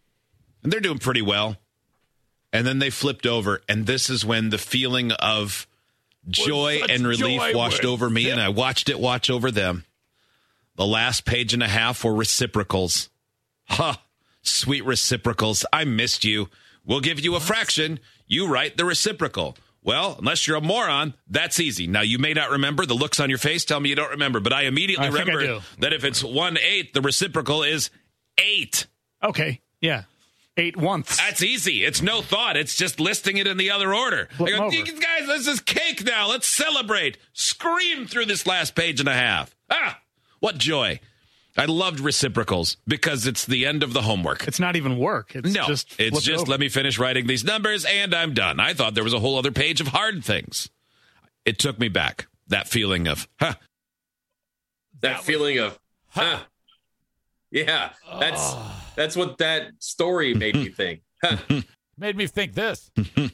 And they're doing pretty well. And then they flipped over and this is when the feeling of joy such and relief joy washed when over me this- and I watched it watch over them. The last page and a half were reciprocals. Ha! Huh, sweet reciprocals. I missed you. We'll give you a fraction. You write the reciprocal. Well, unless you're a moron, that's easy. Now, you may not remember. The looks on your face tell me you don't remember, but I immediately I think I remember do. that if it's one eighth, the reciprocal is eight. Okay, yeah. Eight once. That's easy. It's no thought. It's just listing it in the other order. I Flip 'em go, over. "You guys, this is cake now. Let's celebrate. Scream through this last page and a half. Ah, what joy. I loved reciprocals because it's the end of the homework. It's not even work. It's No, just it's flip it just over. let me finish writing these numbers and I'm done. I thought there was a whole other page of hard things. It took me back. That feeling of, huh. That, feeling of, huh? Yeah, that's that's what that story made me think. Huh. Made me think this.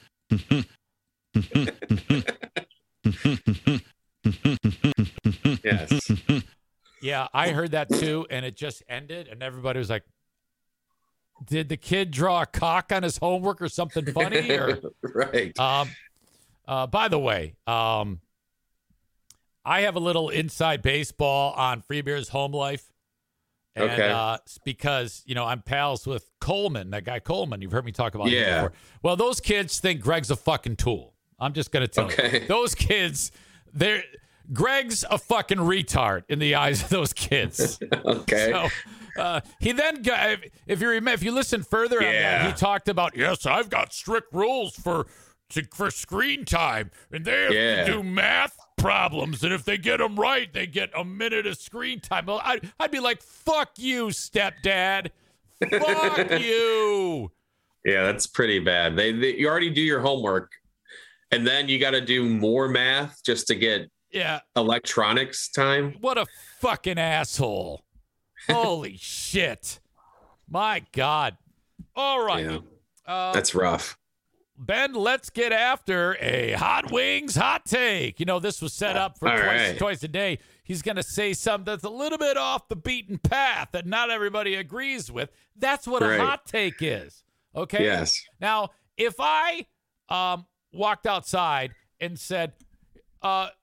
Yes. Yeah, I heard that too, and it just ended, and everybody was like, "Did the kid draw a cock on his homework or something funny?" Or Right. um, uh, by the way, um, I have a little inside baseball on Free Beer's home life, and Okay. uh, it's because you know I'm pals with Coleman, that guy Coleman. You've heard me talk about him Yeah. before. Well, those kids think Greg's a fucking tool. I'm just gonna tell Okay. you, those kids, they're. Greg's a fucking retard in the eyes of those kids. Okay. So, uh, he then got, if you remember, if you listen further on that, Yeah. he talked about, yes, I've got strict rules for to, for screen time, and they have Yeah. to do math problems, and if they get them right, they get a minute of screen time. Well, I, I'd be like, fuck you, stepdad. Fuck you. Yeah, that's pretty bad. They, they you already do your homework, and then you got to do more math just to get Yeah. electronics time. What a fucking asshole. Holy shit. My God. All right. Yeah. Uh, That's rough. Ben, let's get after a Hot Wings hot take. You know, this was set up for All twice, right. twice a day. He's going to say something that's a little bit off the beaten path that not everybody agrees with. That's what Right. a hot take is. Okay? Yes. Now, if I um, walked outside and said, uh,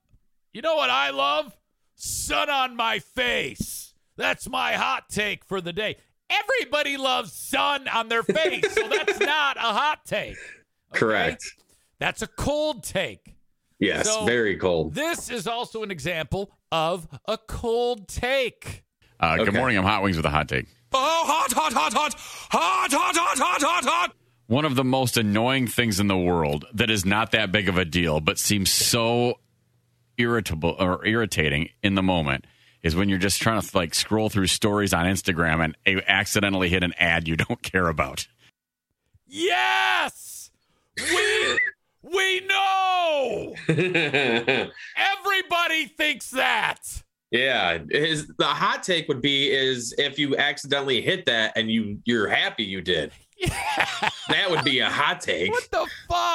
You know what I love? Sun on my face. That's my hot take for the day. Everybody loves sun on their face, so that's not a hot take. Okay? Correct. That's a cold take. Yes, So very cold. This is also an example of a cold take. Uh, good Okay. morning. I'm Hot Wings with a hot take. Oh, hot, hot, hot, hot, hot, hot, hot, hot, hot, hot. One of the most annoying things in the world that is not that big of a deal, but seems so irritable or irritating in the moment is when you're just trying to like scroll through stories on Instagram and you accidentally hit an ad you don't care about. Yes! We we know! Everybody thinks that. Yeah, his the hot take would be is if you accidentally hit that and you you're happy you did. That would be a hot take. What the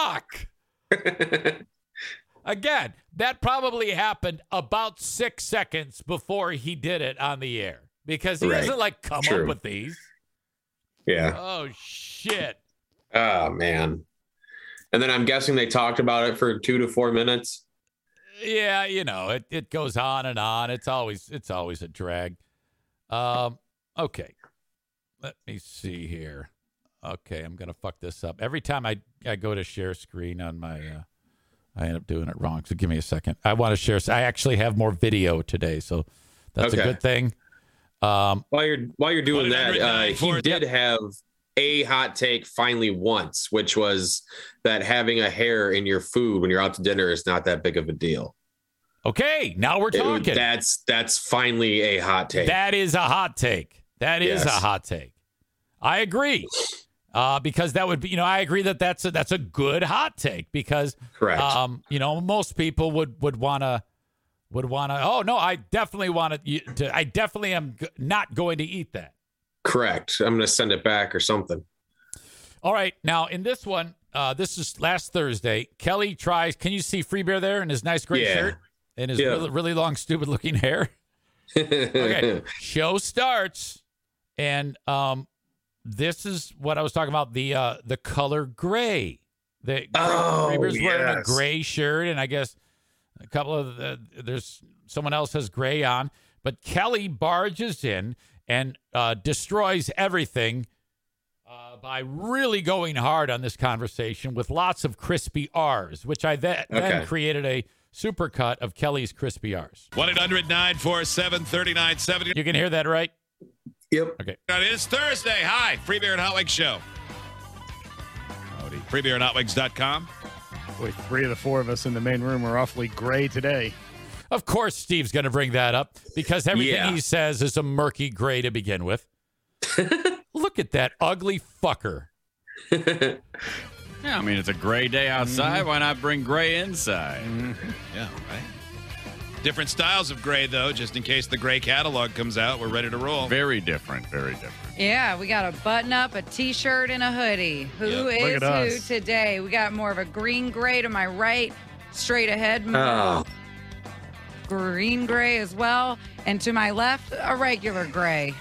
fuck? Again, that probably happened about six seconds before he did it on the air because he Right. doesn't like come True. up with these. Yeah. Oh shit. Oh man. And then I'm guessing they talked about it for two to four minutes. Yeah, you know, it, it goes on and on. It's always it's always a drag. Um, okay. Let me see here. Okay, I'm gonna fuck this up. Every time I, I go to share screen on my uh, I end up doing it wrong. So give me a second. I want to share I actually have more video today, so that's Okay. a good thing. Um, While you're while you're doing that, uh, he for- did have a hot take finally once, which was that having a hair in your food when you're out to dinner is not that big of a deal. okay, now we're It- talking. that's that's finally a hot take. That is a hot take. That is Yes. a hot take. I agree. Uh, because that would be, you know, I agree that that's a, that's a good hot take because, Correct. um, you know, most people would would want to would want to. Oh no, I definitely want to. I definitely am g- not going to eat that. Correct. I'm going to send it back or something. All right, now in this one, uh, this is last Thursday. Kelly tries. Can you see Free Bear there in his nice gray Yeah. shirt and his Yeah. really, really long, stupid looking hair? Okay, show starts, and um, this is what I was talking about the uh, the color gray. The Oh, Free Bear's wearing a yes. gray shirt, and I guess a couple of the, there's someone else has gray on, but Kelly barges in and uh, destroys everything. Uh, by really going hard on this conversation with lots of crispy R's, which I th- then Okay. created a supercut of Kelly's crispy R's. one eight hundred nine four seven three nine seven zero. You can hear that, right? Yep. Okay. It is Thursday. Hi, Free Beer and Hot Wings Show. Howdy. free beer and hot wings dot com. Boy, three of the four of us in the main room are awfully gray today. Of course, Steve's going to bring that up because everything Yeah. he says is a murky gray to begin with. Look at that ugly fucker. Yeah, I mean, it's a gray day outside. Mm-hmm. Why not bring gray inside? Yeah, right. Different styles of gray, though, just in case the gray catalog comes out. We're ready to roll. Very different. Very different. Yeah, we got a button up, a t-shirt, and a hoodie. Who Yep. Look is at who us. today? We got more of a green gray to my right, straight ahead, Oh, green gray as well, and to my left, a regular gray.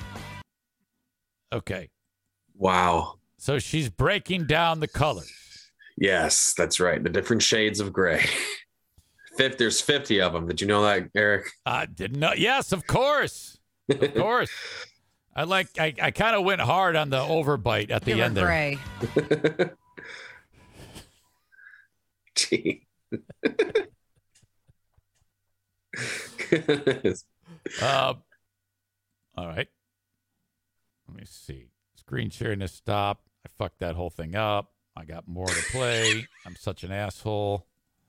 Okay. wow. So she's breaking down the colors. Yes, that's right. The different shades of gray. Fifth, there's fifty of them. Did you know that, Eric? I didn't know. Yes, of course. Of course. I like, I, I kind of went hard on the overbite at the Regular end there. gray. Gee. Uh, all right. Let me see. Screen sharing to stop. I fucked that whole thing up. I got more to play. I'm such an asshole.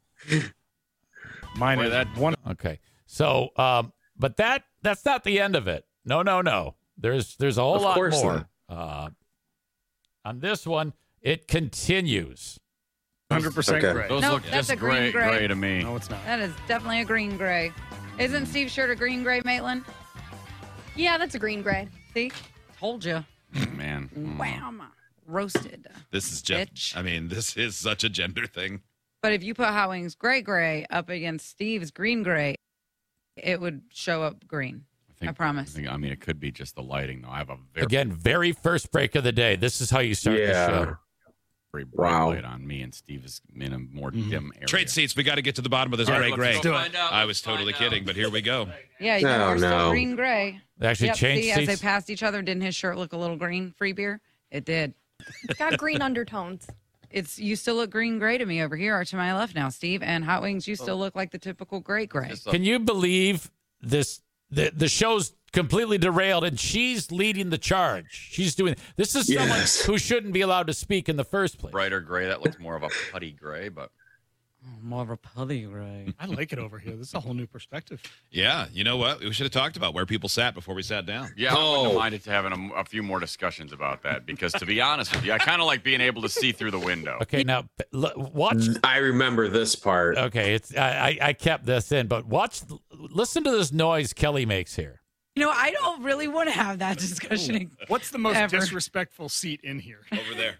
Mine Boy, is that- one. Okay. So, um, but that that's not the end of it. No, no, no. There's there's a whole Of lot course more. Uh, on this one, it continues. one hundred percent Okay. gray. Those Nope, look that's just a green gray, gray. gray to me. No, it's not. That is definitely a green gray. Isn't Steve's shirt a green gray, Maitland? Yeah, that's a green gray. See? Told you. Man. Mm. Wham. Roasted. This is Jeff. Bitch. I mean, this is such a gender thing. But if you put Hot Wings gray gray up against Steve's green gray, it would show up green. think, I promise. I, think, I mean, it could be just the lighting, though. I have a very Again, very first break of the day. This is how you start Yeah. the show. very bright Wow. light on me, and Steve is in a more Mm-hmm. dim area. Trade seats. We got to get to the bottom of this All right, gray let's gray. go find out. I was totally kidding, but here we go. Yeah, you No, are still no. green gray. They actually yep, changed see, as they seats? passed each other, didn't his shirt look a little green? Free beer? It did. It's got green undertones. It's you still look green gray to me over here, or to my left now, Steve. And Hot Wings, you still look like the typical gray gray. Can you believe this? The the show's completely derailed, and she's leading the charge. She's doing this. Is someone Yes. who shouldn't be allowed to speak in the first place. Brighter gray. That looks more of a putty gray, but more of a putty gray. I like it over here. This is a whole new perspective. Yeah, you know what? We should have talked about where people sat before we sat down. yeah, I wouldn't Oh. have minded to having a, a few more discussions about that because, to be honest with you, I kind of like being able to see through the window. Okay, now l- watch. I remember this part. Okay, it's I, I I kept this in, but watch. Listen to this noise Kelly makes here. You know, I don't really want to have that discussion. What's the most Ever. disrespectful seat in here? Over there.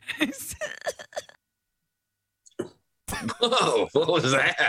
Whoa, what was that?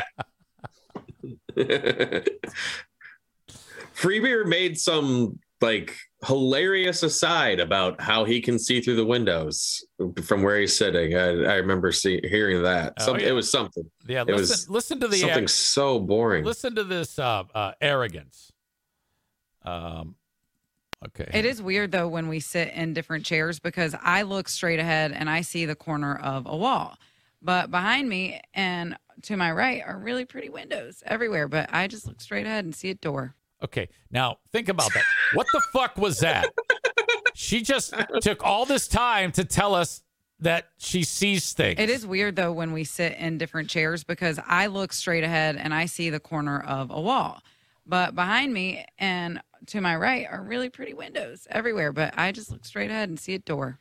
Freebeer made some like hilarious aside about how he can see through the windows from where he's sitting. I, I remember see, hearing that. Oh, Some, yeah. It was something. Yeah, it listen, was listen to the something so boring. Listen to this uh, uh, arrogance. Um, okay. It is weird though when we sit in different chairs because I look straight ahead and I see the corner of a wall, but behind me and to my right are really pretty windows everywhere. But I just look straight ahead and see a door. Okay, now think about that. What the fuck was that? She just took all this time to tell us that she sees things. It is weird though when we sit in different chairs because I look straight ahead and I see the corner of a wall, but behind me and to my right are really pretty windows everywhere. But I just look straight ahead and see a door.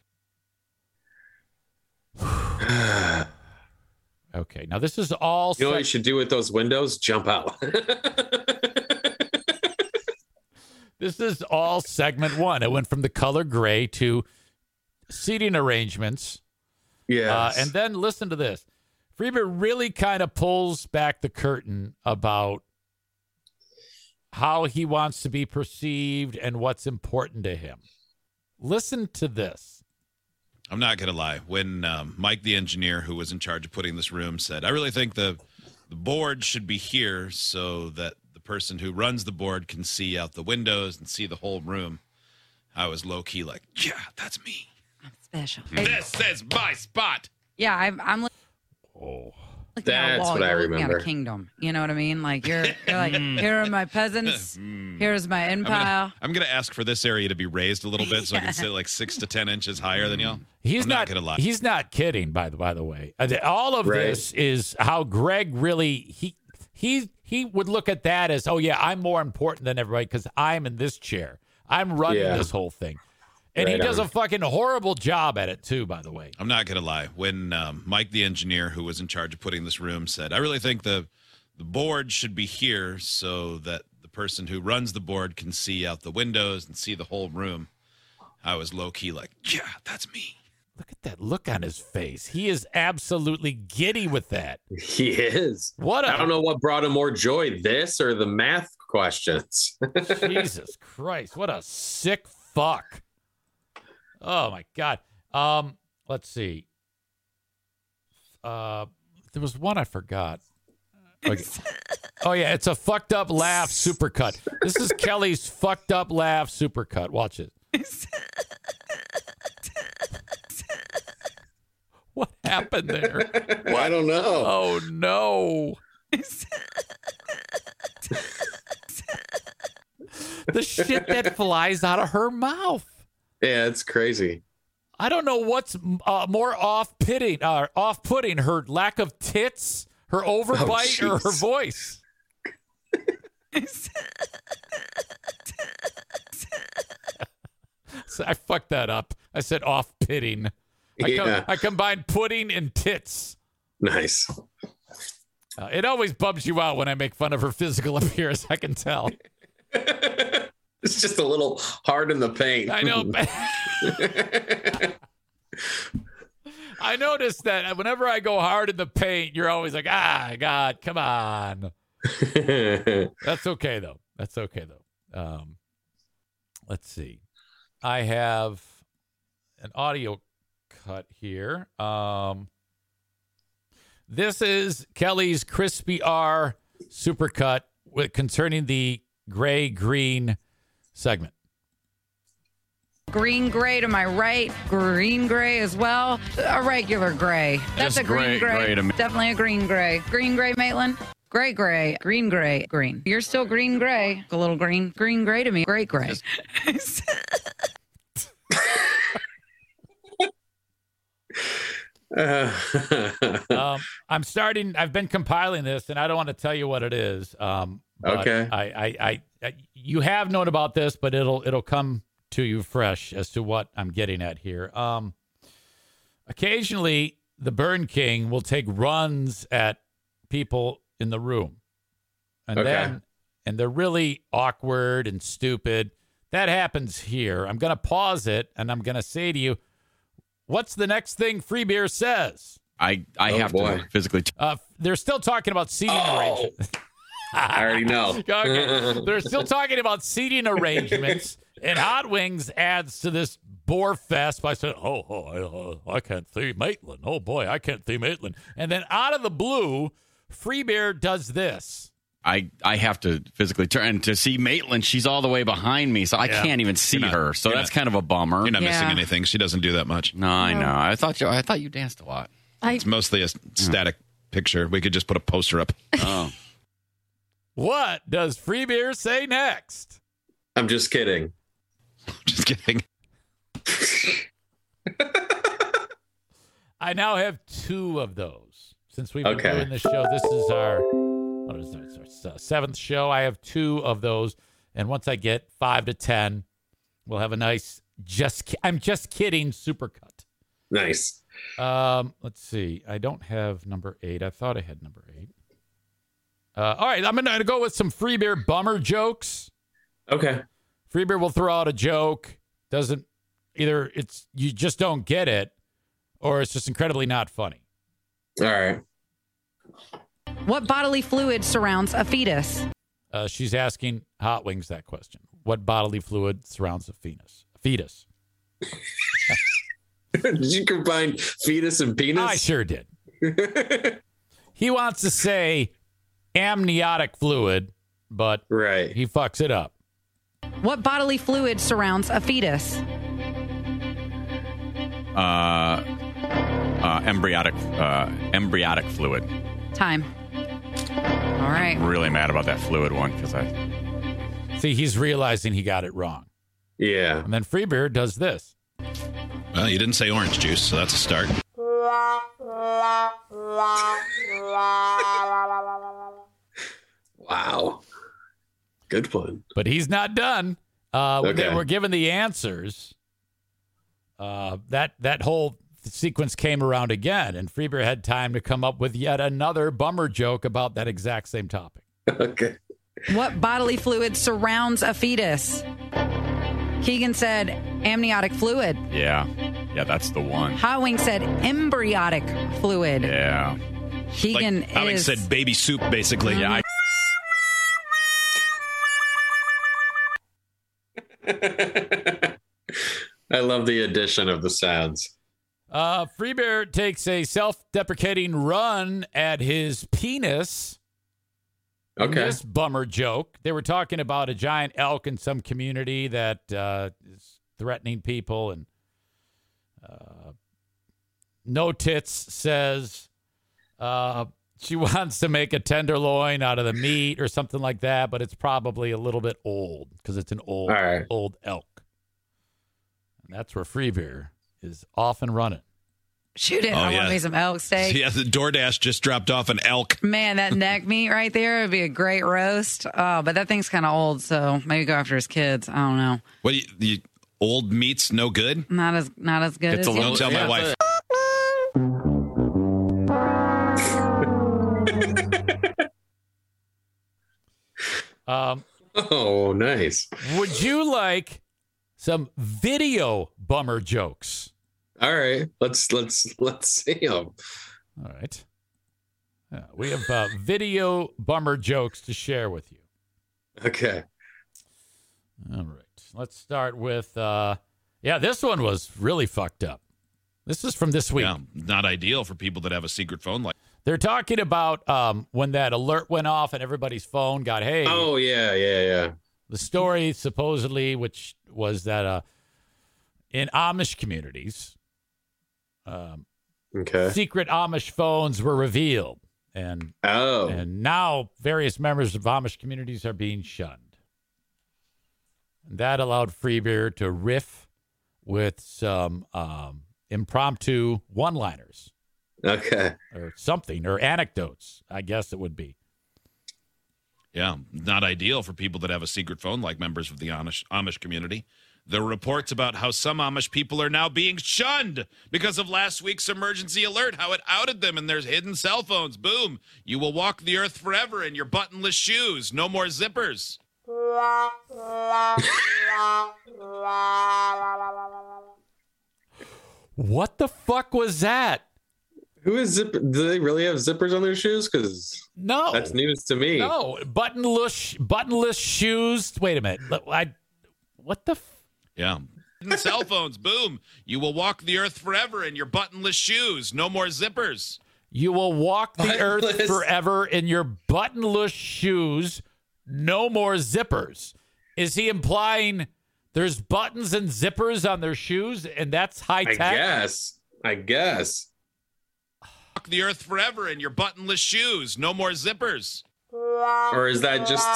Okay, now this is all. You know what you set- should do with those windows? Jump out. This is all segment one. It went from the color gray to seating arrangements. Yeah. Uh, and then listen to this. Freeber really kind of pulls back the curtain about how he wants to be perceived and what's important to him. Listen to this. I'm not going to lie. When um, Mike, the engineer who was in charge of putting this room, said, I really think the, the board should be here so that the person who runs the board can see out the windows and see the whole room, I was low-key like, yeah, that's me. I'm special. This is my spot. Yeah, I'm. I'm looking Oh, at a That's wall. what I You're looking remember. At a kingdom. You know what I mean? Like you're, you're like, here are my peasants. Here's my I'm empire. gonna, I'm gonna ask for this area to be raised a little bit so I can sit like six to ten inches higher than y'all. He's I'm not, gonna lie. He's not kidding. By the by the way, Uh, the- all of Right. this is how Greg really he he he would look at that as, oh yeah, I'm more important than everybody because I'm in this chair. I'm running Yeah. this whole thing, and he Right does on. a fucking horrible job at it too. By the way, I'm not gonna lie. When um, Mike, the engineer who was in charge of putting this room, said, I really think the the board should be here so that the person who runs the board can see out the windows and see the whole room, I was low-key like, yeah, that's me. look at that look on his face. He is absolutely giddy with that. He is. What a I don't know what brought him more joy, this or the math questions. Jesus Christ, what a sick fuck. Oh my God. Um, let's see. Uh, there was one I forgot. Okay. Oh yeah, it's a fucked up laugh supercut. This is Kelly's fucked up laugh supercut. Watch it. What happened there? I don't know. Oh no. The shit that flies out of her mouth. Yeah, it's crazy. I don't know what's uh, more off-putting, uh, off-putting, her lack of tits, her overbite, or her jeez. voice. So I fucked that up. I said off-pitting. I, com- Yeah. I combined pudding and tits. Nice. Uh, it always bums you out when I make fun of her physical appearance. I can tell. It's just a little hard in the paint. I know. I noticed that whenever I go hard in the paint, you're always like, ah, God, come on. That's okay, though. That's okay, though. Um, let's see. I have an audio cut here. Um, this is Kelly's Crispy R supercut with, concerning the gray-green segment. Green gray to my right, green gray as well. A regular gray. That's Just a green gray- gray. gray to me. Definitely a green gray. Green gray, Maitland. Gray gray. Green gray. Green. You're still green gray. A little green. Green gray to me. Great gray. um, I'm starting. I've been compiling this, and I don't want to tell you what it is. Um, but Okay. I, I, I, I, you have known about this, but it'll, it'll come to you fresh as to what I'm getting at here. Um, occasionally, the Burn King will take runs at people in the room, and Okay. then, and they're really awkward and stupid. That happens here. I'm going to pause it, and I'm going to say to you, what's the next thing Free Beer says? I, I Oh, have boy. to physically. T- Uh, they're still talking about seating Oh. arrangements. I already know. Okay. They're still talking about seating arrangements, and Hot Wings adds to this bore fest by saying, "Oh, oh, I, uh, I can't see Maitland. Oh boy, I can't see Maitland." And then out of the blue, Free Beer does this. I, I have to physically turn and to see Maitland. She's all the way behind me, so I Yeah. can't even see You're not- her. So you're that's not- kind of a bummer. You're not Yeah. missing anything. She doesn't do that much. No, I know. I thought you. I thought you danced a lot. I, It's mostly a static picture. We could just put a poster up. Oh, What does Free Beer say next? I'm just kidding. Just kidding. I now have two of those. Since we've been Okay. doing this show, this is our, what is this, our s- seventh show. I have two of those. And once I get five to ten, we'll have a nice, just, ki- I'm just kidding, supercut. Nice. Um, let's see. I don't have number eight. I thought I had number eight. Uh, all right, I'm going to go with some Free Beer bummer jokes. Okay. Free Beer will throw out a joke. Doesn't, either it's, you just don't get it, or it's just incredibly not funny. All right. What bodily fluid surrounds a fetus? Uh, she's asking Hot Wings that question. What bodily fluid surrounds a fetus? A fetus. Did you combine fetus and penis? I sure did. He wants to say amniotic fluid, but right. he fucks it up. What bodily fluid surrounds a fetus? uh, uh, embryonic, uh, embryonic fluid. Time. All right. I'm really mad about that fluid one because I. See, he's realizing he got it wrong. Yeah. And then Free Beer does this. Well, you didn't say orange juice, so that's a start. Wow. Good one. But he's not done. Uh, when they Okay. were given the answers, uh, that that whole sequence came around again, and Free Beer had time to come up with yet another bummer joke about that exact same topic. Okay. What bodily fluid surrounds a fetus? Keegan said amniotic fluid. Yeah, yeah, that's the one. Hot Wing said embryonic fluid. Yeah. Keegan Like Alex is. said, baby soup, basically. Yeah, I, I love the addition of the sounds. Uh, Free Bear takes a self-deprecating run at his penis. In Okay. this bummer joke. They were talking about a giant elk in some community that uh, is threatening people, and uh, No Tits says uh, she wants to make a tenderloin out of the meat or something like that, but it's probably a little bit old because it's an old, All right. old elk. And that's where Free Beer is off and running. Shoot it. Oh, I yeah. want me some elk steak. Yeah, the DoorDash just dropped off an elk. Man, that neck meat right there would be a great roast. Oh, but that thing's kind of old, so maybe go after his kids. I don't know. What do you, the old meat's no good? Not as not as good It's as a little- you. Don't tell my Yeah, wife. Um, Oh, nice. would you like some video bummer jokes? All right. Let's let's let's see them. All right. Uh, we have uh, video bummer jokes to share with you. Okay. All right. Let's start with, uh, yeah, this one was really fucked up. This is from this week. Yeah, not ideal for people that have a secret phone like. They're talking about um, when that alert went off and everybody's phone got, hey. Oh, yeah, yeah, yeah. The story supposedly, which was that uh, in Amish communities, um, okay. secret Amish phones were revealed. And, oh. and now various members of Amish communities are being shunned. And that allowed Free Beer to riff with some um, impromptu one-liners. Okay. Or something, or anecdotes, I guess it would be. Yeah, not ideal for people that have a secret phone like members of the Amish, Amish community. There are reports about how some Amish people are now being shunned because of last week's emergency alert, how it outed them and their hidden cell phones. Boom. You will walk the earth forever in your buttonless shoes. No more zippers. What the fuck was that? Who is zip? Do they really have zippers on their shoes? Because no, that's news to me. No, buttonless, buttonless shoes. Wait a minute. I, what the? F- yeah. Cell phones. Boom. You will walk the earth forever in your buttonless shoes. No more zippers. You will walk the Buttonless. earth forever in your buttonless shoes. No more zippers. Is he implying there's buttons and zippers on their shoes, and that's high tech? I guess. I guess. Walk the earth forever in your buttonless shoes. No more zippers. Or is that just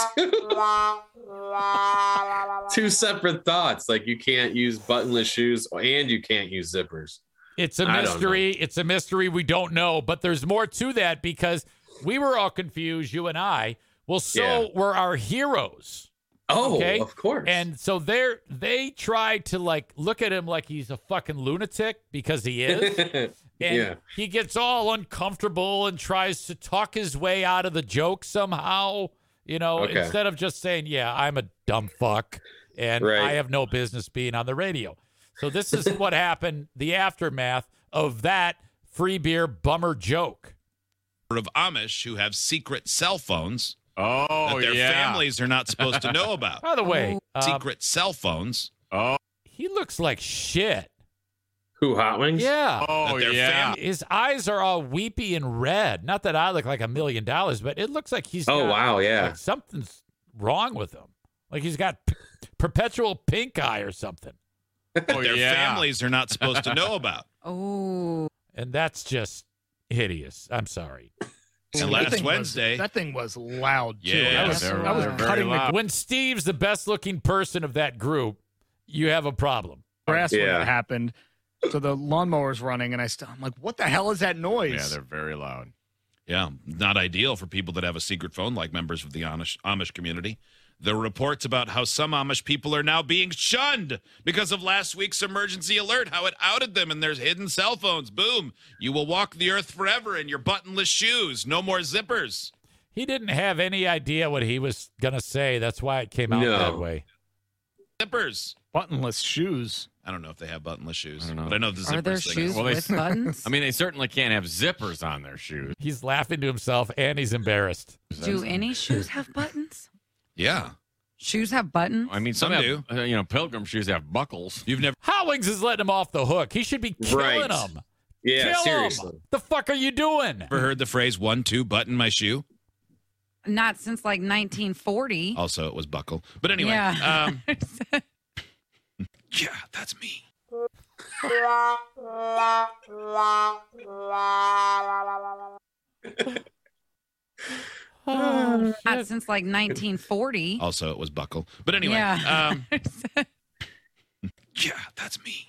two separate thoughts? Like you can't use buttonless shoes and you can't use zippers. It's a I don't mystery. know. It's a mystery. We don't know, but there's more to that because we were all confused, you and I. Well, so Yeah. were our heroes. Oh, okay? of course. And so they're they tried to like look at him like he's a fucking lunatic because he is. And Yeah. he gets all uncomfortable and tries to talk his way out of the joke somehow, you know, Okay. instead of just saying, yeah, I'm a dumb fuck and Right. I have no business being on the radio. So this is what happened, the aftermath of that free beer bummer joke. Of Amish who have secret cell phones Oh, that their yeah. families are not supposed to know about. By the way, um, Secret cell phones. Oh, he looks like shit. Who, Hot Wings? Yeah. oh That their yeah. fam- His eyes are all weepy and red. Not that I look like a million dollars, but it looks like he's Oh, got, wow, yeah. like something's wrong with him. Like he's got p- perpetual pink eye or something. That Oh, their yeah. families are not supposed to know about. Oh. And that's just hideous. I'm sorry. And That last thing was- Wednesday, that thing was loud too. Yeah, that was, they're- that was they're very cutting loud. the When Steve's the best looking person of that group, you have a problem. grass when Yeah. it happened. So the lawnmower's running, and I st- I'm like, "What the hell is that noise?" Yeah, they're very loud. yeah, not ideal for people that have a secret phone like members of the Amish, Amish community. There are reports about how some Amish people are now being shunned because of last week's emergency alert, how it outed them and their hidden cell phones. Boom. You will walk the earth forever in your buttonless shoes. No more zippers. He didn't have any idea what he was going to say. That's why it came out No. that way. Zippers. Buttonless shoes. I don't know if they have buttonless shoes, I don't know. but I know the zippers Are there thing shoes is. Well, they- with buttons? I mean, they certainly can't have zippers on their shoes. He's laughing to himself and he's embarrassed. Do any shoes have buttons? Yeah. Shoes have buttons? I mean, some, Some have, uh, you know, pilgrim shoes have buckles. You've never Howings is letting him off the hook. He should be killing Right. him. Yeah, Kill seriously. him. The fuck are you doing? ever heard the phrase one, two, button my shoe? Not since like nineteen forty. Also, it was buckle. But anyway, Yeah. um, yeah, that's me. Oh, Not since like nineteen forty. Also, it was buckle. But anyway, Yeah. um, yeah, that's me.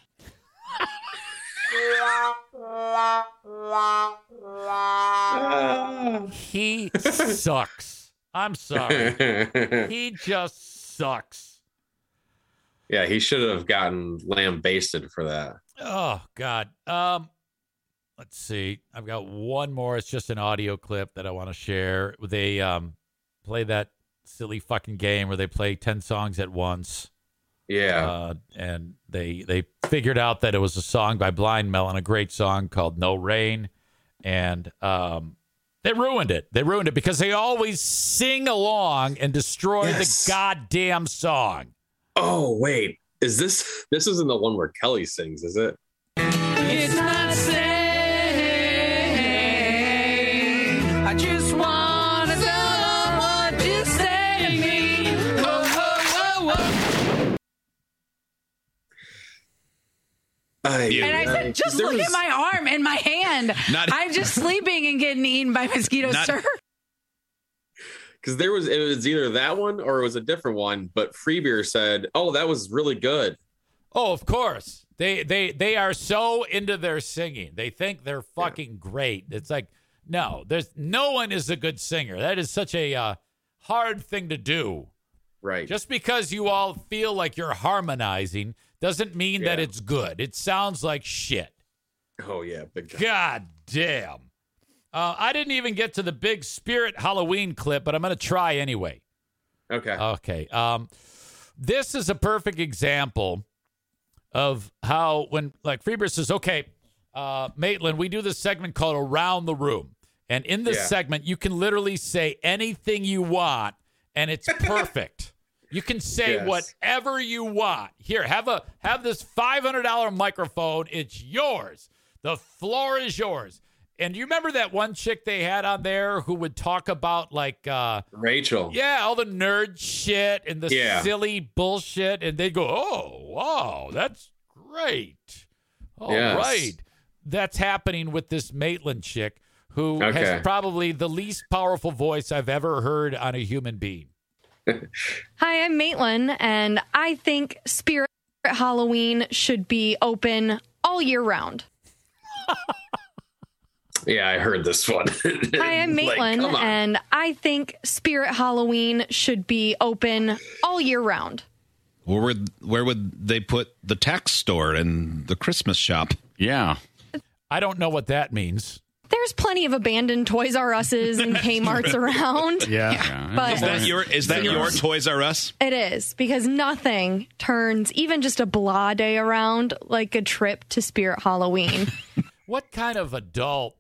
he sucks. I'm sorry. He just sucks. Yeah, he should have gotten lambasted for that. Oh God. Um, let's see. I've got one more. It's just an audio clip that I want to share. They um play that silly fucking game where they play ten songs at once. Yeah. Uh, and they they figured out that it was a song by Blind Melon, a great song called No Rain, and um they ruined it. They ruined it because they always sing along and destroy Yes. the goddamn song. Oh, wait. Is this this isn't the one where Kelly sings, is it? It's not I, And I said, just look was, at my arm and my hand. Not- I'm just sleeping and getting eaten by mosquitoes, Not- sir. Because there was, it was either that one or it was a different one. But Free Beer said, "Oh, that was really good." Oh, of course. They they they are so into their singing. They think they're fucking yeah. great. It's like, no, there's no one is a good singer. That is such a uh, hard thing to do. Right. Just because you all feel like you're harmonizing doesn't mean yeah. that it's good. It sounds like shit. Oh, yeah. Big time. God damn. Uh, I didn't even get to the big Spirit Halloween clip, but I'm going to try anyway. Okay. Okay. Um, this is a perfect example of how when, like, Freebird says, okay, uh, Maitland, we do this segment called Around the Room. And in this yeah. segment, you can literally say anything you want, and it's perfect. You can say yes. whatever you want. Here, have a have this five hundred dollars microphone. It's yours. The floor is yours. And you remember that one chick they had on there who would talk about, like... Uh, Rachel. Yeah, all the nerd shit and the yeah. silly bullshit. And they'd go, oh, wow, that's great. All yes. right. That's happening with this Maitland chick who okay. has probably the least powerful voice I've ever heard on a human being. Hi, I'm Maitland, and I think Spirit Halloween should be open all year round. Yeah, I heard this one. Hi, I'm Maitland, like, and I think Spirit Halloween should be open all year round. Where would, where would they put the tax store and the Christmas shop? Yeah. I don't know what that means. There's plenty of abandoned Toys R Us's and Kmart's around. Yeah. yeah. But is that your is that your Toys R Us? It is, because nothing turns even just a blah day around like a trip to Spirit Halloween. What kind of adult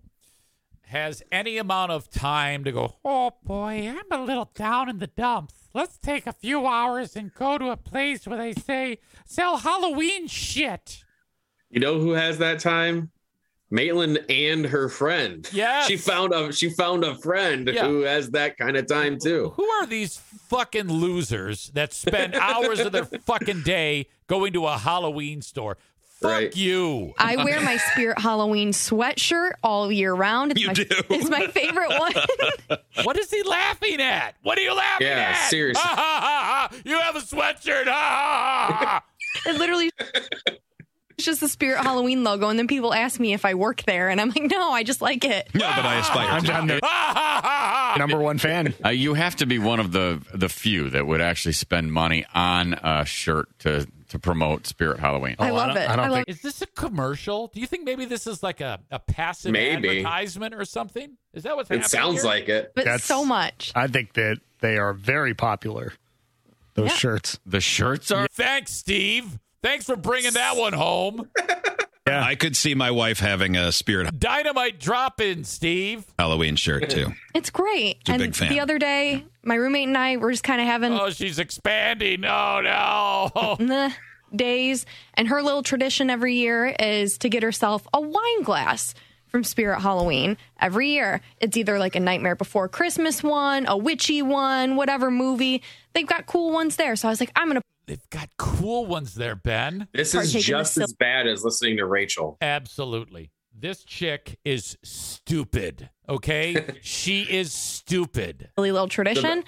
has any amount of time to go, oh boy, I'm a little down in the dumps. Let's take a few hours and go to a place where they say sell Halloween shit. You know who has that time? Maitland and her friend. Yeah, she found a she found a friend yeah. who has that kind of time too. Who are these fucking losers that spend hours of their fucking day going to a Halloween store? Fuck right. you. I wear my Spirit Halloween sweatshirt all year round. It's you my, do. It's my favorite one. What is he laughing at? What are you laughing yeah, at? Yeah, seriously. Ha, ha, ha, ha. You have a sweatshirt. Ha, ha, ha, ha. It literally... It's just the Spirit Halloween logo, and then people ask me if I work there, and I'm like, no, I just like it. No, but I aspire. I'm John, their number one fan. Uh, you have to be one of the the few that would actually spend money on a shirt to to promote Spirit Halloween. I love oh, it. I don't I love think... Is this a commercial? Do you think maybe this is like a, a passive maybe. advertisement or something? Is that what's it happening? It sounds here? like it. But That's, so much. I think that they are very popular. Those yeah. shirts. The shirts are. Thanks, Steve. Thanks for bringing that one home. Yeah, I could see my wife having a Spirit Dynamite drop-in, Steve. Halloween shirt, too. It's great. She's a and big fan. The other day, my roommate and I were just kind of having... Oh, she's expanding. Oh, no. the days. And her little tradition every year is to get herself a wine glass from Spirit Halloween every year. It's either like a Nightmare Before Christmas one, a witchy one, whatever movie. They've got cool ones there. So I was like, I'm going to... They've got cool ones there, Ben. This is just as bad as listening to Rachel. Absolutely. This chick is stupid, okay? She is stupid. Really little tradition.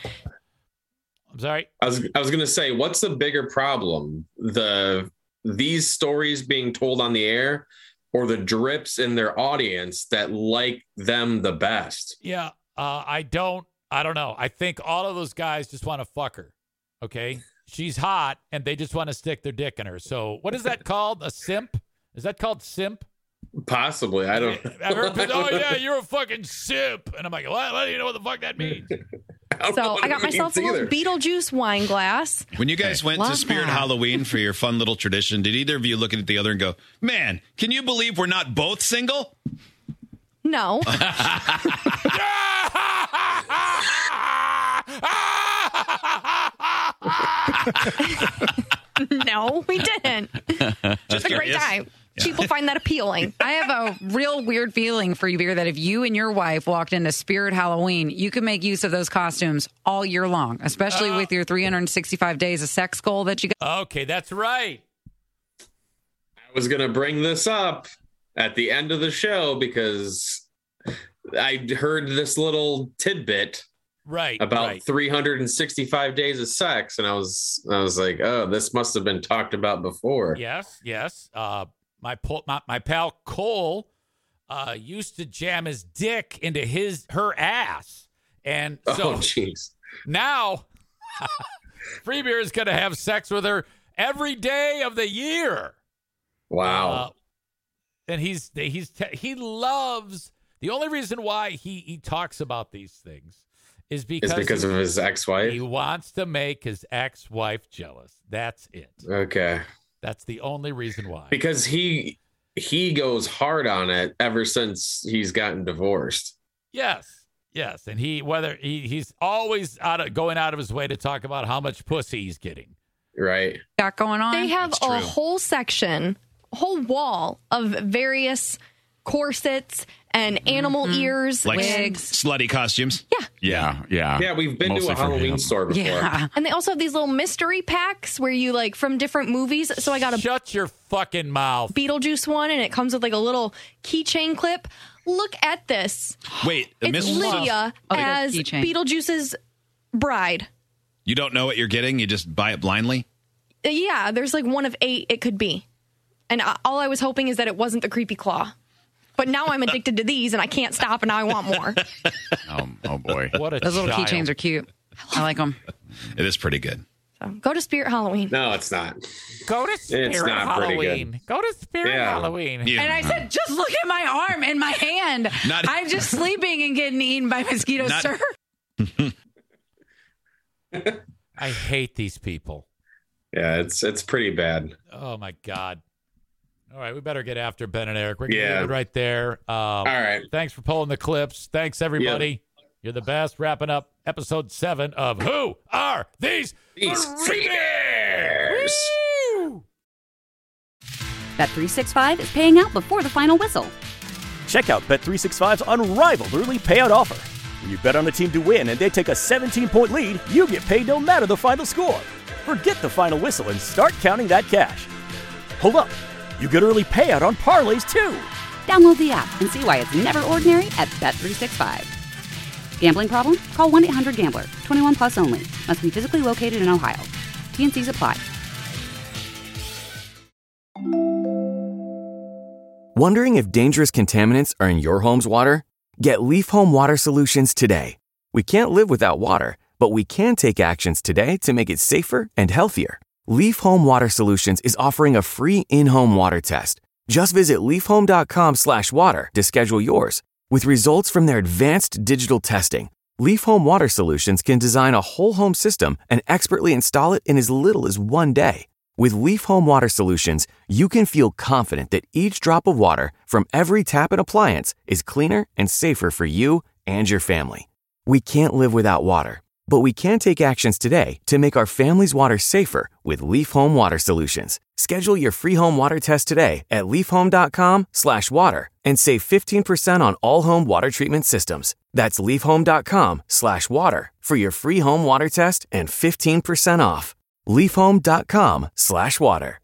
I'm sorry? I was I was going to say, what's the bigger problem? The these stories being told on the air or the drips in their audience that like them the best? Yeah, uh, I don't, I don't know. I think all of those guys just want to fuck her, okay? She's hot, and they just want to stick their dick in her. So what is that called? A simp? Is that called simp? Possibly. I don't know. I've heard people, oh, yeah, you're a fucking simp. And I'm like, what? What do you know what the fuck that means? I so I got myself a little Beetlejuice wine glass. When you guys went Love to Spirit that. Halloween for your fun little tradition, did either of you look at the other and go, man, can you believe we're not both single? No. No, we didn't. Just a great time. Yeah. People find that appealing. I have a real weird feeling for you, Beer, that if you and your wife walked into Spirit Halloween, you could make use of those costumes all year long, especially uh, with your three hundred sixty-five days of sex goal that you got. Okay, that's right. was going to bring this up at the end of the show because I heard this little tidbit right about right. three hundred sixty-five days of sex, and I was I was like, oh, this must have been talked about before. Yes, yes. Uh, my, po- my my pal Cole uh, used to jam his dick into his her ass, and so oh, jeez. Now Free Beer is going to have sex with her every day of the year. Wow. Uh, and he's he's he loves the only reason why he he talks about these things is because is because he, of his ex-wife. He wants to make his ex-wife jealous. That's it. Okay. That's the only reason why. Because he he goes hard on it ever since he's gotten divorced. Yes. Yes, and he whether he, he's always out of going out of his way to talk about how much pussy he's getting. Right. Got going on. They have a whole section, a whole wall of various corsets and animal Mm-hmm. ears, Like wigs, slutty costumes. Yeah. Yeah, yeah. Yeah, we've been Mostly to a for Halloween him. store before. Yeah. And they also have these little mystery packs where you like from different movies. So I got a Shut your fucking mouth. Beetlejuice one, and it comes with like a little keychain clip. Look at this. Wait, It's Miss Lydia Oh, good as keychain. Beetlejuice's bride. You don't know what you're getting. You just buy it blindly. Uh, Yeah, there's like one of eight it could be. And I, all I was hoping is that it wasn't the creepy claw. But now I'm addicted to these, and I can't stop, and now I want more. Oh, oh boy. What a Those little child. keychains are cute. I like them. It is pretty good. So go to Spirit Halloween. No, it's not. Go to Spirit It's not pretty Halloween. good. Go to Spirit Yeah. Halloween. Yeah. And I said, just look at my arm and my hand. Not- I'm just sleeping and getting eaten by mosquitoes, Not- sir. I hate these people. Yeah, it's it's pretty bad. Oh my God. All right, we better get after Ben and Eric. We're gonna Yeah. leave it right there. Um, All right. Thanks for pulling the clips. Thanks everybody. You're the best. Wrapping up episode seven of Who Are These These Free Bears? Woo! Bet three sixty-five is paying out before the final whistle. Check out Bet three sixty-five's unrivaled early payout offer. When you bet on the team to win and they take a seventeen-point lead, you get paid no matter the final score. Forget the final whistle and start counting that cash. Hold up. You get early payout on parlays, too. Download the app and see why it's never ordinary at Bet three sixty-five. Gambling problem? Call one eight hundred gambler. twenty-one plus only. Must be physically located in Ohio. T and C's apply. Wondering if dangerous contaminants are in your home's water? Get Leaf Home Water Solutions today. We can't live without water, but we can take actions today to make it safer and healthier. Leaf Home Water Solutions is offering a free in-home water test. Just visit leafhome.com slash water to schedule yours. With results from their advanced digital testing, Leaf Home Water Solutions can design a whole home system and expertly install it in as little as one day. With Leaf Home Water Solutions, you can feel confident that each drop of water from every tap and appliance is cleaner and safer for you and your family. We can't live without water, but we can take actions today to make our family's water safer with Leaf Home Water Solutions. Schedule your free home water test today at leafhome.com slash water and save fifteen percent on all home water treatment systems. That's leafhome.com slash water for your free home water test and fifteen percent off. leafhome.com slash water.